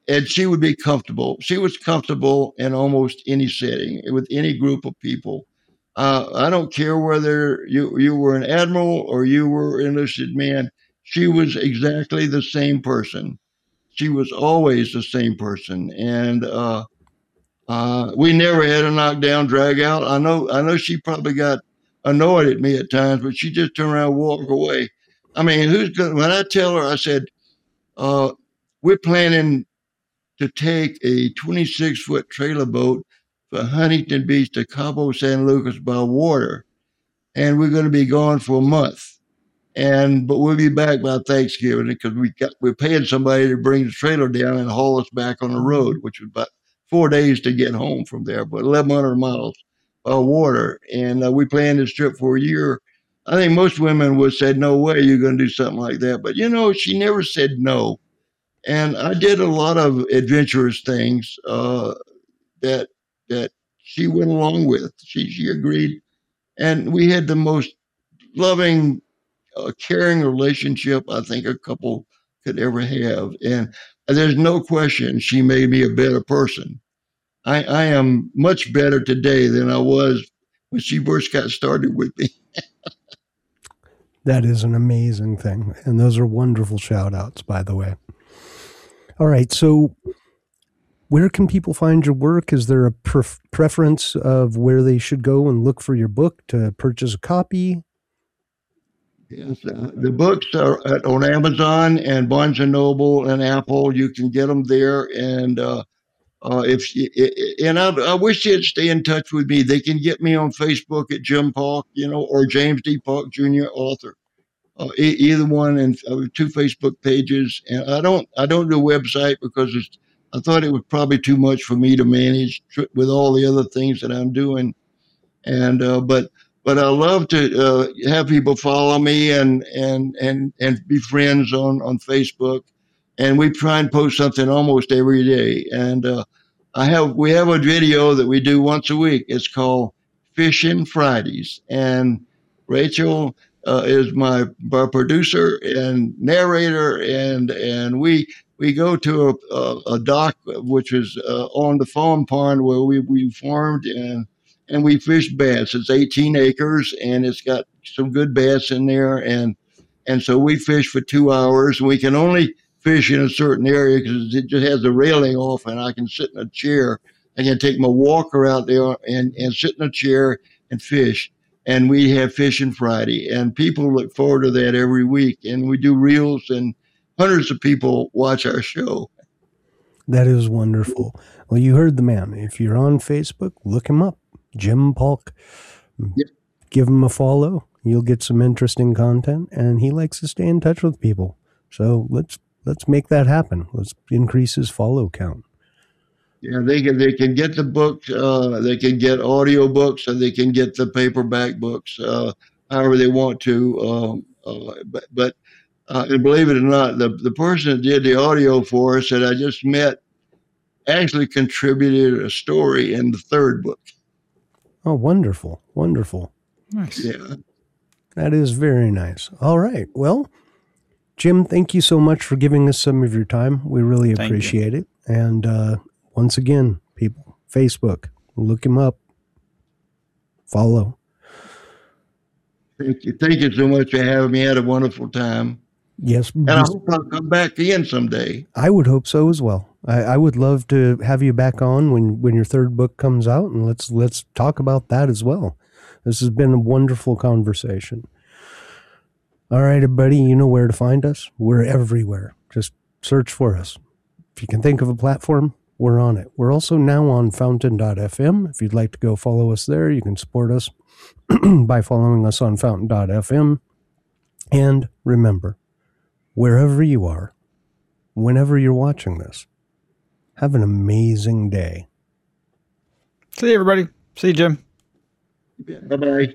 and she would be comfortable. She was comfortable in almost any setting with any group of people. I don't care whether you were an admiral or you were an enlisted man. She was exactly the same person. She was always the same person, and we never had a knockdown, drag out. I know she probably got annoyed at me at times, but she just turned around and walked away. I mean, when I tell her, I said, we're planning to take a 26-foot trailer boat from Huntington Beach to Cabo San Lucas by water, and we're going to be gone for a month. But we'll be back by Thanksgiving because we're paying somebody to bring the trailer down and haul us back on the road, which was about 4 days to get home from there, but 1,100 miles by water. And we planned this trip for a year. I think most women would say, no way you're going to do something like that. But, she never said no. And I did a lot of adventurous things that she went along with. She agreed. And we had the most loving, caring relationship I think a couple could ever have. And there's no question she made me a better person. I am much better today than I was when she first got started with me. That is an amazing thing. And those are wonderful shout outs, by the way. All right. So where can people find your work? Is there a preference of where they should go and look for your book to purchase a copy? Yes, the books are on Amazon and Barnes & Noble and Apple. You can get them there. And I wish they'd stay in touch with me. They can get me on Facebook at Jim Polk, or James D. Polk Jr. author. Either one, and 2 Facebook pages. And I don't do a website because I thought it was probably too much for me to manage with all the other things that I'm doing. And but I love to have people follow me and be friends on Facebook. And we try and post something almost every day. And we have a video that we do once a week. It's called Fishing Fridays, and Rachel is my producer and narrator, and we go to a dock which is on the farm pond where we farmed, and we fish bass. It's 18 acres, and it's got some good bass in there, and so we fish for 2 hours. We can only fish in a certain area because it just has the railing off, and I can sit in a chair. I can take my walker out there and sit in a chair and fish. And we have Fishing Friday, and people look forward to that every week. And we do reels, and hundreds of people watch our show. That is wonderful. Well, you heard the man. If you're on Facebook, look him up, Jim Polk. Yep. Give him a follow. You'll get some interesting content, and he likes to stay in touch with people. So let's make that happen. Let's increase his follow count. Yeah, they can get the books. They can get audio books, and they can get the paperback books, however they want to. And believe it or not, the person that did the audio for us that I just met actually contributed a story in the 3rd book. Oh, wonderful. Wonderful. Nice. Yeah. That is very nice. All right. Well, Jim, thank you so much for giving us some of your time. We really appreciate it. And once again, people, Facebook, look him up. Follow. Thank you. Thank you so much for having me. I had a wonderful time. Yes. And I hope I'll come back again someday. I would hope so as well. I would love to have you back on when your 3rd book comes out, and let's talk about that as well. This has been a wonderful conversation. All right, everybody, you know where to find us. We're everywhere. Just search for us. If you can think of a platform, we're on it. We're also now on fountain.fm. If you'd like to go follow us there, you can support us by following us on fountain.fm. And remember, wherever you are, whenever you're watching this, have an amazing day. See you, everybody. See you, Jim. Bye-bye.